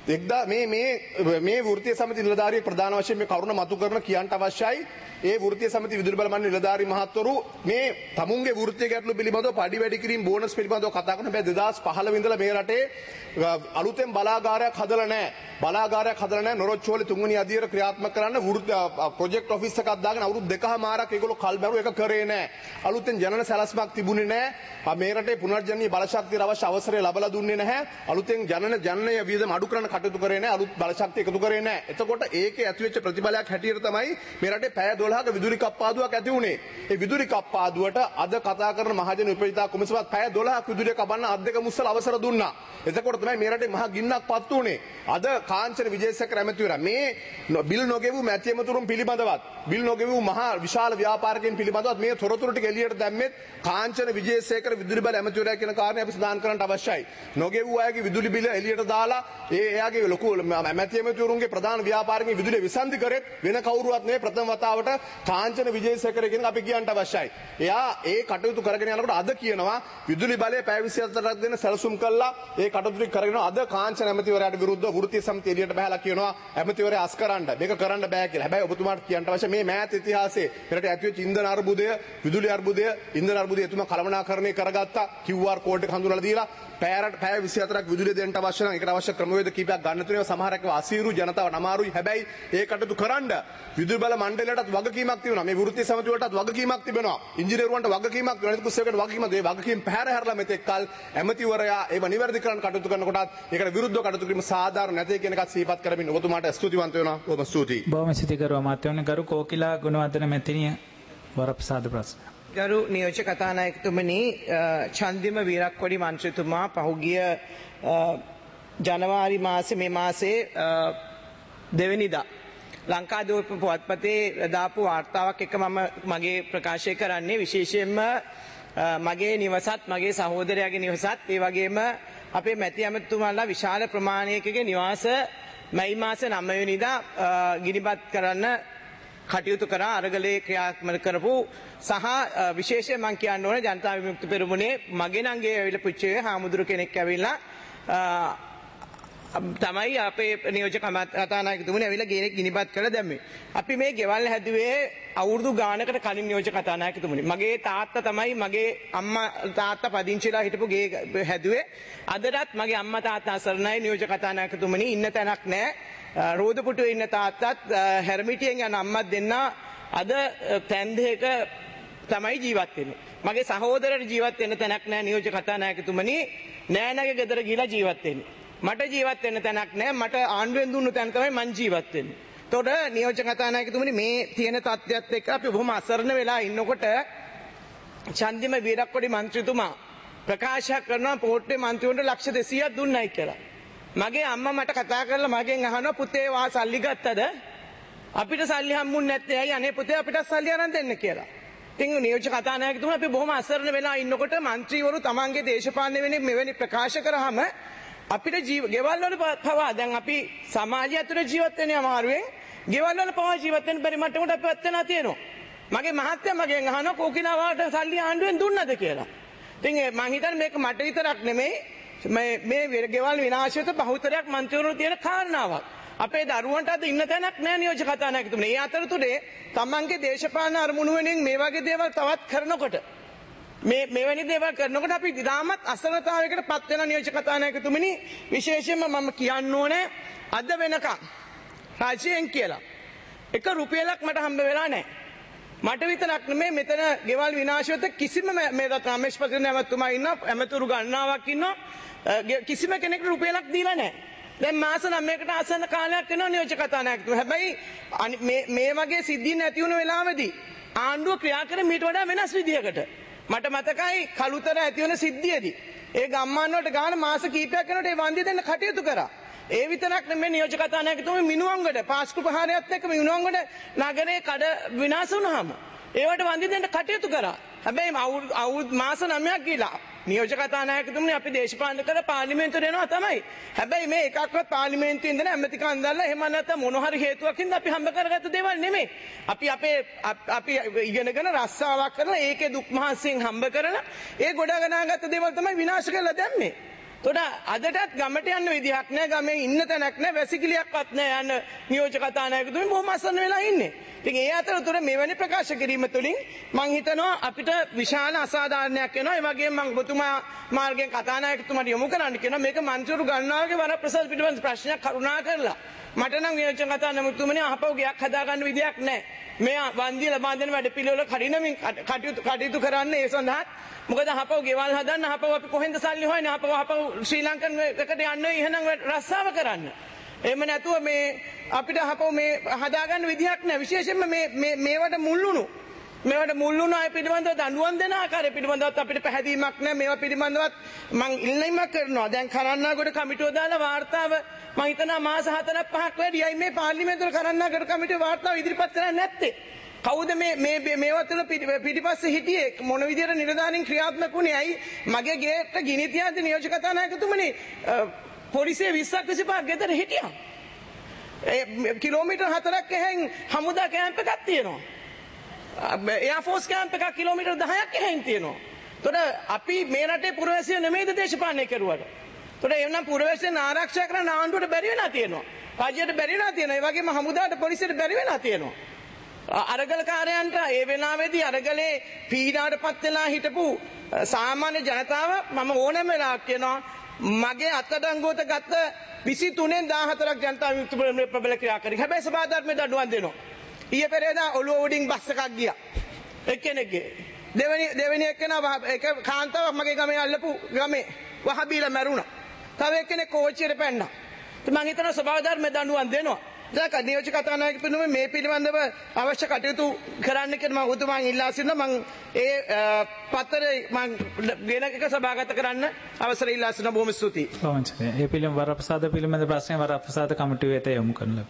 S6: මේ වෘත්තීය සමිති නිලධාරියෙක් ප්‍රධාන වශයෙන් මේ කරුණ මතු කරන කියන්න අවශ්‍යයි. ඒ වෘත්තීය සමිති විදුලි බල මණ්ඩල නිලධාරී මහත්වරු මේ තමුන්ගේ වෘත්තීය ගැටලු පිළිබඳව පඩි වැඩි කිරීම බෝනස් පිළිබඳව කතා කරන හැබැයි 2015 ඉඳලා මේ රටේ අලුතෙන් බලාගාරයක් හදලා නැහැ. බලාගාරයක් හදලා නැහැ. නොරොච්චෝලි තුන්වෙනි අධියර ක්‍රියාත්මක කරන්න ප්‍රොජෙක්ට් ඔෆිස් එකක් දාගෙන අවුරුදු 2කමාරක් ඒගොල්ලෝ කල් බැරුව එක කරේ නැහැ. අලුතෙන් ජනන සැලැස්මක් තිබුණේ නැහැ. මේ රටේ පුනර්ජනනීය බලශක්තිය අවශ්‍ය අවසරය ලබා දුන්නේ නැහැ. අලුතෙන් ජනනය වියදම අඩු කරන කටයුතු කරේ නැහැ. අලුත් බලශක්තිය එකතු කරේ නැහැ. එතකොට ඒකේ ඇතිවෙච්ච ප්‍රතිඵලයක් හැටියට තමයි මේ රටේ පැය 12ක විදුලි කප්පාදුවක් ඇති වුණේ. ඒ විදුලි කප්පාදුවට අද කතා කරන මහජන උපයෝගිතා කොමිසමත් පැය 12ක් විදුලිය කපන්න අත් දෙක මුස්සල අවසර දුන්නා. එතකොට තමයි මේ රටේ මහ ගින්නක් පත් වුණේ. අද කාංචන විජේසේකර ඇමතිවරයා මේ බිල් නොගෙවූ මැති ඇමතුරුන් පිළිබඳවත් බිල් නොගෙවූ මහා විශාල ව්‍යාපාරිකයන් පිළිබඳවත් මේ තොරතුරු ටික එළියට දැම්මෙත් කාංචන විජේසේකර විදුලි බල ඇමතිවරයා කියන කාරණේ අපි සඳහන් කරන්න අවශ්‍යයි. නොගෙවූ අයගේ විදුලි බිල එළියට දාලා එයාගේ ලොකු මැති ඇමතිවරුන්ගේ ප්‍රධාන ව්‍යාපාරිකයන් විදුලිය විසන්ධි කරෙත් වෙන කවුරුවත් නෙවෙයි ප්‍රථම වතාවට කාංචන විජේසේකර කියන අපි කියන්න අවශ්‍යයි. එයා ඒ කටයුතු කරගෙන යනකොට අද කියනවා විදුලි බලය පැය 24ක් දෙන්න සැලසුම් කළා ඒ කටයුතු කරගෙන අද කාංචන ඇමතිවරයාට විරුද්ධව වෘත්තීය සමිතිය එළියට බහලා කියනවා ඇමතිවරයා අස් කරන්න මේක කරන්න බෑ කියලා. හැබැයි ඔබතුමාට කියන්න අවශ්‍ය මේ මෑත ඉතිහාසයේ මෙරට ඇතිවෙච්ච ඉන්ධන අර්බුදය විදුලි අර්බුදය ඉන්ධන අර්බුදය එතුමා කළමනාකරණය කරගත්තා. QR කෝඩ් එක හඳුනලා දීලා පැය 24ක් විදුලිය දෙන්න අවශ්‍ය නම් ඒකට අවශ්‍ය ක්‍රමවේද කීපයක් ගන්න තුනේ සමහරක් අසීරු ජනතාවට අමාරුයි. හැබැයි ඒ කටයුතු කරන්න විදුලි බල මණ්ඩලයටත් වගකීමක් තියෙනවා. මේ වෘත්තීය සමිතිය වලටත් වගකීමක් තිබෙනවා. ඉංජිනේරුවන්ට වගකීමක් තියෙනවා. අනිත් කුසේකට වගකීමක් ඒ වගකීම් පැහැර හැරලා මෙතෙක් කල ඇමතිවරයා ඒව නිවැරදි කරන්න කටයුතු කරනකොටත් ඒකට විරුද්ධව කටයුතු කිරීම සාධාරණ නැතේ කියන එකත් සිහිපත් කරමින් ඔබතුමාට ස්තුතිවන්ත වෙනවා. බොහොම ස්තුතියි.
S1: බොහොම ස්තුතියි කරුවා මාත්‍යවරුනි. ගරු කෝකිලා ගුණවර්ධන මැතිණිය වරප්‍රසාද ප්‍රශ්න.
S7: ගරු නියෝජ්‍ය කතානායකතුමනි චන්දිම වීරක්කොඩි මන්ත්‍රීතුමා පහුගිය ජනවාරි මාසේ මේ මාසේ දෙවෙනිදා ලංකාදීප පුවත්පතේ දාපු වාර්තාවක් එක මම මගේ ප්‍රකාශය කරන්නේ විශේෂයෙන්ම මගේ නිවසත් මගේ සහෝදරයාගේ නිවසත් ඒ වගේම අපේ මැති ඇමතිතුමාලා විශාල ප්‍රමාණයකගේ නිවාස මැයි මාස 9 වෙනිදා ගිනිපත් කරන්න කටයුතු කරා අරගලේ ක්‍රියාත්මක කරපු සහ විශේෂයෙන් මම කියන්න ඕනේ ජනතා විමුක්ති පෙරමුණේ මගේ නංගේ ඇවිල්ලා පුච්චේ හාමුදුරු කෙනෙක් ඇවිල්ලා තමයි අපේ නියෝජක කතානායකතුමනි ඇවිල්ලා ගෙනෙක් ගිනිපත් කරලා දැම්මේ. අපි මේ ගෙවල් හැදුවේ අවුරුදු ගානකට කලින් නියෝජක කතානායකතුමනි. මගේ තාත්තා තමයි මගේ අම්මා තාත්තා පදිංචිලා හිටපු ගේ හැදුවේ. අදටත් මගේ අම්මා තාත්තා අසරණයි නියෝජක කතානායකතුමනි ඉන්න තැනක් නැහැ. රෝදපුටුවේ ඉන්න තාත්තත් හැරමිටියෙන් යන අම්මත් දෙන්න අද තැන් දෙක තමයි ජීවත් වෙන්නේ. මගේ සහෝදරට ජීවත් වෙන්න තැනක් නැහැ නියෝජක කතානායකතුමනි. නෑනගේ ගෙදර ගිහලා ජීවත් වෙන්නේ. මට ජීවත් වෙන්න තැනක් නැහැ. මට ආණ්ඩුවෙන් දුන්නු තැන තමයි මං ජීවත් වෙන්නේ. එතකොට නියෝජක කතානායකතුමනි මේ තියෙන තත්ත්වයත් එක්ක අපි බොහොම අසරණ වෙලා ඉන්නකොට චන්දිම වීරක්කොඩි මන්ත්‍රීතුමා ප්‍රකාශ කරනවා පොට්ටේ මන්ත්‍රීවරුන්ට ලක්ෂ 200ක් දුන්නයි කියලා. මගේ අම්මා මට කතා කරලා මගෙන් අහනවා පුතේ වා සල්ලි ගත්තද? අපිට සල්ලි හම්බුන්නේ නැත්තේ ඇයි අනේ පුතේ අපිට සල්ලි අරන් දෙන්න කියලා. ඉතින් නියෝජක කතානායකතුමා අපි බොහොම අසරණ වෙලා ඉන්නකොට മന്ത്രിවරු තමන්ගේ දේශපාලන වෙන්නේ මෙවැනි ප්‍රකාශ කරාම අපිට ගෙවල් වල පවා දැන් අපි සමාජය ඇතුළේ ජීවත් වෙන්නේ අමාරුවෙන් ගෙවල් වල පවා ජීවත් වෙන්න බැරි මට්ටමකට අපි වත් වෙනා තියෙනවා. මගේ මහත්තයා මගෙන් අහනවා කෝකිලාවට සල්ලි ආණ්ඩුවෙන් දුන්නද කියලා. ඉතින් මං හිතන්නේ මේක මට විතරක් නෙමෙයි මේ ගෙවල් විනාශයට බහුතරයක් മന്ത്രിවරු තියෙන කාරණාවක්. අපේ දරුවන්ට අද ඉන්න තැනක් නැහැ නියෝජක කතානායකතුමනි. ඒ අතරතුරේ තමන්ගේ දේශපාලන අරමුණු වෙනින් මේ වගේ දේවල් තවත් කරනකොට මෙවැනි දේවල් කරනකොට අපි ඉතාමත් අසරණතාවයකට පත් වෙන නියෝජක කතානායකතුමනි. විශේෂයෙන්ම මම කියන්න ඕනේ අද වෙනකම් රජයෙන් කියලා එක රුපියලක් මට හම්බ වෙලා නැහැ. මට විතරක් නෙමෙයි මෙතන ගෙවල් විනාශයට කිසිම මේ රමේෂ් පතිරණ ඇමතුමා ඉන්න ඇමතුරු ගණනාවක් ඉන්නවා කිසිම කෙනෙකුට රුපියලක් දීලා නැහැ. දැන් මාස 9කට ආසන්න කාලයක් වෙනවා නියෝජක කතානායකතුමා. හැබැයි මේ වගේ සිද්ධීන් නැති වුණ වෙලාවේදී ආණ්ඩුව ක්‍රියා කරේ මීට වඩා වෙනස් විදියකට. මට මතකයි කළුතර ඇති වෙන සිද්ධියේදී ඒ ගම්මාන වලට ගාන මාස කීපයක් යනකොට ඒ වන්දි දෙන්න කටයුතු කරා. ඒ විතරක් නෙමෙයි නියෝජක කතානායකතුමා මිනුවන්ගොඩ පාස්කු ප්‍රහාරයත් එක්ක මිනුවන්ගොඩ නගරේ කඩ විනාශ වුණාම ඒවට වන්දි දෙන්න කටයුතු කරා. හැබැයි අවුරුදු මාස 9ක් ගිලා නියෝජක කතානායකතුමනි අපි දේශපාලන කර පාර්ලිමේන්තුවට එනවා තමයි. හැබැයි මේ එකක්වත් පාර්ලිමේන්තුවේ ඉඳන් ඇමති කන්දල්ලා එහෙම නැත්නම් මොන හරි හේතුවකින්ද අපි හම්බ කරගත්ත දේවල් නෙමෙයි. අපි ඉගෙනගෙන රස්සාවක් කරලා ඒකේ දුක් මහන්සියෙන් හම්බ කරලා ඒ ගොඩනගාගත්ත දේවල් තමයි විනාශ කරලා දැම්මේ. තොට අදටත් ගමට යන්න විදිහක් නැහැ. ගමේ ඉන්න තැනක් නැහැ. වැසිකිළියක්වත් නැහැ යන්න නියෝජක කතානායකතුමනි බොහොම අසරණ වෙලා ඉන්නේ. ඉතින් ඒ අතරතුර මෙවැනි ප්‍රකාශ කිරීම තුළින් මං හිතනවා අපිට විශාල අසාධාරණයක් වෙනවා. ඒ වගේම මං ඔබතුමා මාර්ගයෙන් කතානායකතුමාට යොමු කරන්න කියනවා මේක මන්ත්‍රීවරු ගණනාවකේ වරප්‍රසාද පිටපත් ප්‍රශ්නයක් කරුණා කරලා මට නම් නියෝජක කතානායකතුමනි අහපව ගයක් හදාගන්න විදියක් නැහැ. මේ වන්දිය ලබා දෙන වැඩ පිළිවෙල කඩිනමින් කටයුතු කරන්න ඒ සඳහා මොකද අහපව ගෙවල් හදන්න අහපව අපි කොහෙන්ද සල්ලි හොයන්නේ අහපව ශ්‍රී ලංකන් එකට යන්න එහෙනම් රස්සාව කරන්න. එහෙම නැතුව මේ අපිට අහපව මේ හදාගන්න විදිහක් නැහැ. විශේෂයෙන්ම මේවට මුල් වුණු අය පිළිබඳව දඬුවම් දෙන ආකාරය පිළිබඳවත් අපිට පැහැදීමක් නැහැ. මේවා පිළිබඳවත් මං ඉල්ලීමක් කරනවා. දැන් කරන්නාගොඩ කමිටුව දාලා වාර්තාව මං හිතනවා මාස 4-5ක් වැඩියි මේ පාර්ලිමේන්තුවේ කරන්නාගොඩ කමිටුවේ වාර්තාව ඉදිරිපත් කරන්නේ නැත්තේ. කවුද මේවා තුළ පිටිපස්සේ හිටියේ මොන විදියට නිලධාරීන් ක්‍රියාත්මක වුණේ? ඇයි මගේ ගේට ගිනි තියද්දි නියෝජක කතානායකතුමනි පොලිසිය 20ක් 25ක් ගෙදර හිටියා. කිලෝමීටර් 4ක් එහෙන් හමුදා කැම්ප් එකක් තියෙනවා. එයා ෆෝස් කැම්ප් එකක් කිලෝමීටර් 10ක් එහෙන් තියෙනවා. එතකොට අපි මේ රටේ පුරවැසියෝ නෙමෙයිද දේශපාලනය කරුවට? එතකොට එවනම් පුරවැසියන් ආරක්ෂා කරන්න ආණ්ඩුවට බැරි වෙලා තියෙනවා. රාජ්‍යයට බැරි වෙලා තියෙනවා. ඒ වගේම හමුදාට පොලිසියට බැරි වෙලා තියෙනවා. අරගලකාරයන්ට ඒ වෙලාවේදී අරගලේ පීඩාවටපත් වෙලා හිටපු සාමාන්‍ය ජනතාව මම ඕනෑම වෙලාවක කියනවා මගේ අත්අඩංගුවට ගත්ත 23න් 14ක් ජනතා විමුක්ති ප්‍රබල ක්‍රියා කරේ. හැබැයි සභාධර්මයේ දඬුවම් දෙනවා. ඊයේ පෙරේදා ඔළුව උඩින් බස් එකක් ගියා. එක්කෙනෙක්ගේ දෙවෙනි එක්කෙනා එක කාන්තාවක් මගේ ගමේ අල්ලපු ගමේ වහබීලා මැරුණා. තව එක්කෙනෙක් කෝච්චියට පැන්නා. ඉතින් මං හිතනවා සභාධර්මයේ දඬුවම් දෙනවා. දැන් නියෝජක කතානායකතුමනි මේ පිළිබඳව අවශ්‍ය කටයුතු කරන්න කියලා මම ඔබතුමාගෙන් ඉල්ලා සිටිනවා. මම ඒ පත්තරේ මම වෙන එක සභාගත කරන්න අවසර ඉල්ලා සිටිනවා. බොහොම ස්තුතියි.
S1: ඒ පිළිබඳ වරප්‍රසාද පිළිබඳ ප්‍රශ්නේ වරප්‍රසාද කමිටුව වෙත යොමු කරන්න.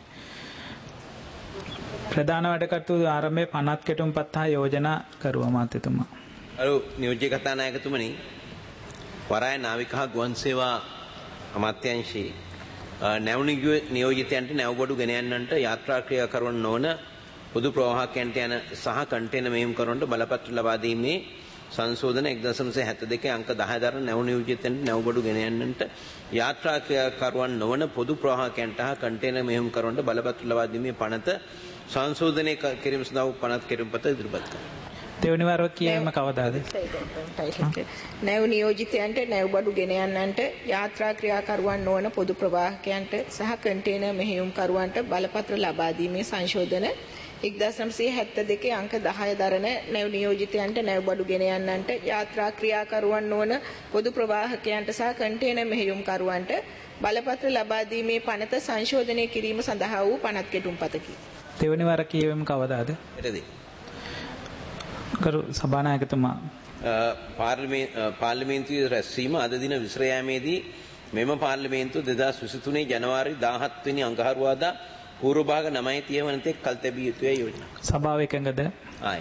S1: ප්‍රධාන වැඩ කටයුතු ආරම්භයේ පනත් කෙටුම්පත් හා යෝජනා කරුවා මාත්‍යතුමා.
S3: නියෝජ්‍ය කතානායකතුමනි වරාය නාවික හා ගුවන් සේවා අමාත්‍යාංශයේ නැව් නියෝජිතයන්ට නැව්බඩු ගෙන යන්නන්ට යාත්‍රා ක්‍රියා කරවන්න නොවන පොදු ප්‍රවාහකයන්ට යන සහ කන්ටේනර් මෙහෙයුම් කරනට බලපත්‍ර ලබා දීමේ සංශෝධන 1.72 අංක 10 දරන නැව් නියෝජිතයන්ට නැව්ගොඩු ගෙන යන්නට යාත්‍රා ක්‍රියාකරුවන් නොවන පොදු ප්‍රවාහකයන්ට හා කන්ටේනර් මෙහෙයුම්කරුවන්ට බලපත්‍ර ලබා දීමේ පනත සංශෝධනය කිරීම සඳහා පනත් කිරීමපත ඉදිරිපත් කරනවා.
S1: දෙවනි වරව කියීම කවදාද?
S8: නැව් නියෝජිතයන්ට නැව්බඩු ගෙන යන්නන්ට යාත්‍රා ක්‍රියාකරුවන් නොවන පොදු ප්‍රවාහකයන්ට සහ කන්ටේනර් මෙහෙයුම්කරුවන්ට බලපත්‍ර ලබා දීමේ සංශෝධන 1972 අංක 10 දරන නැව් නියෝජිතයන්ට නැව්බඩු ගෙන යන්නන්ට යාත්‍රා ක්‍රියාකරුවන් නොවන පොදු ප්‍රවාහකයන්ට සහ කන්ටේනර් මෙහෙයුම්කරුවන්ට බලපත්‍ර ලබා දීමේ පනත සංශෝධනය කිරීම සඳහා වූ පනත් කෙටුම්පතකි.
S1: දෙවනි වර කියීම කවදාද?
S3: එතදී
S1: ගරු සභානායකතුමා
S3: පාර්ලිමේන්තුවේ රැස්වීම අද දින විසිර යාමේදී මෙම පාර්ලිමේන්තුව 2023 ජනවාරි 17 වෙනි අඟහරුවාදා පූර්ව භාග 9:30 වන තෙක් කල් තැබිය යුතුයි යෝජනා.
S1: සභාව එකඟද?
S3: ආයි.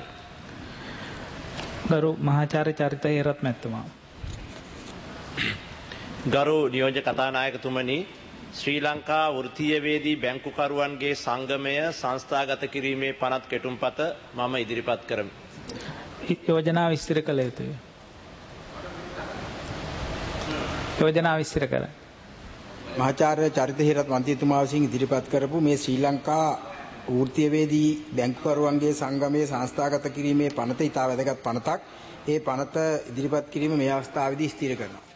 S1: ගරු මහාචාර්ය චරිත හේරත් මැතිතුමා.
S5: ගරු නියෝජ්‍ය කතානායකතුමනි, ශ්‍රී ලංකා වෘත්තීයවේදී බැංකුකරුවන්ගේ සංගමය සංස්ථාගත කිරීමේ පනත් කෙටුම්පත මම ඉදිරිපත් කරමි.
S1: යෝජනා විස්තර කළ යුතුය. යෝජනා විස්තර කර.
S9: මහාචාර්ය චරිත හේරත් මන්ත්‍රීතුමා විසින් ඉදිරිපත් කරපු මේ ශ්‍රී ලංකා වෘත්තීයවේදී බැංකුකරුවන්ගේ සංගමයේ සංස්ථාගත කිරීමේ පනත ඉතා වැදගත් පනතක්. ඒ පනත ඉදිරිපත් කිරීම මේ අවස්ථාවේදී ස්ථිර කරනවා.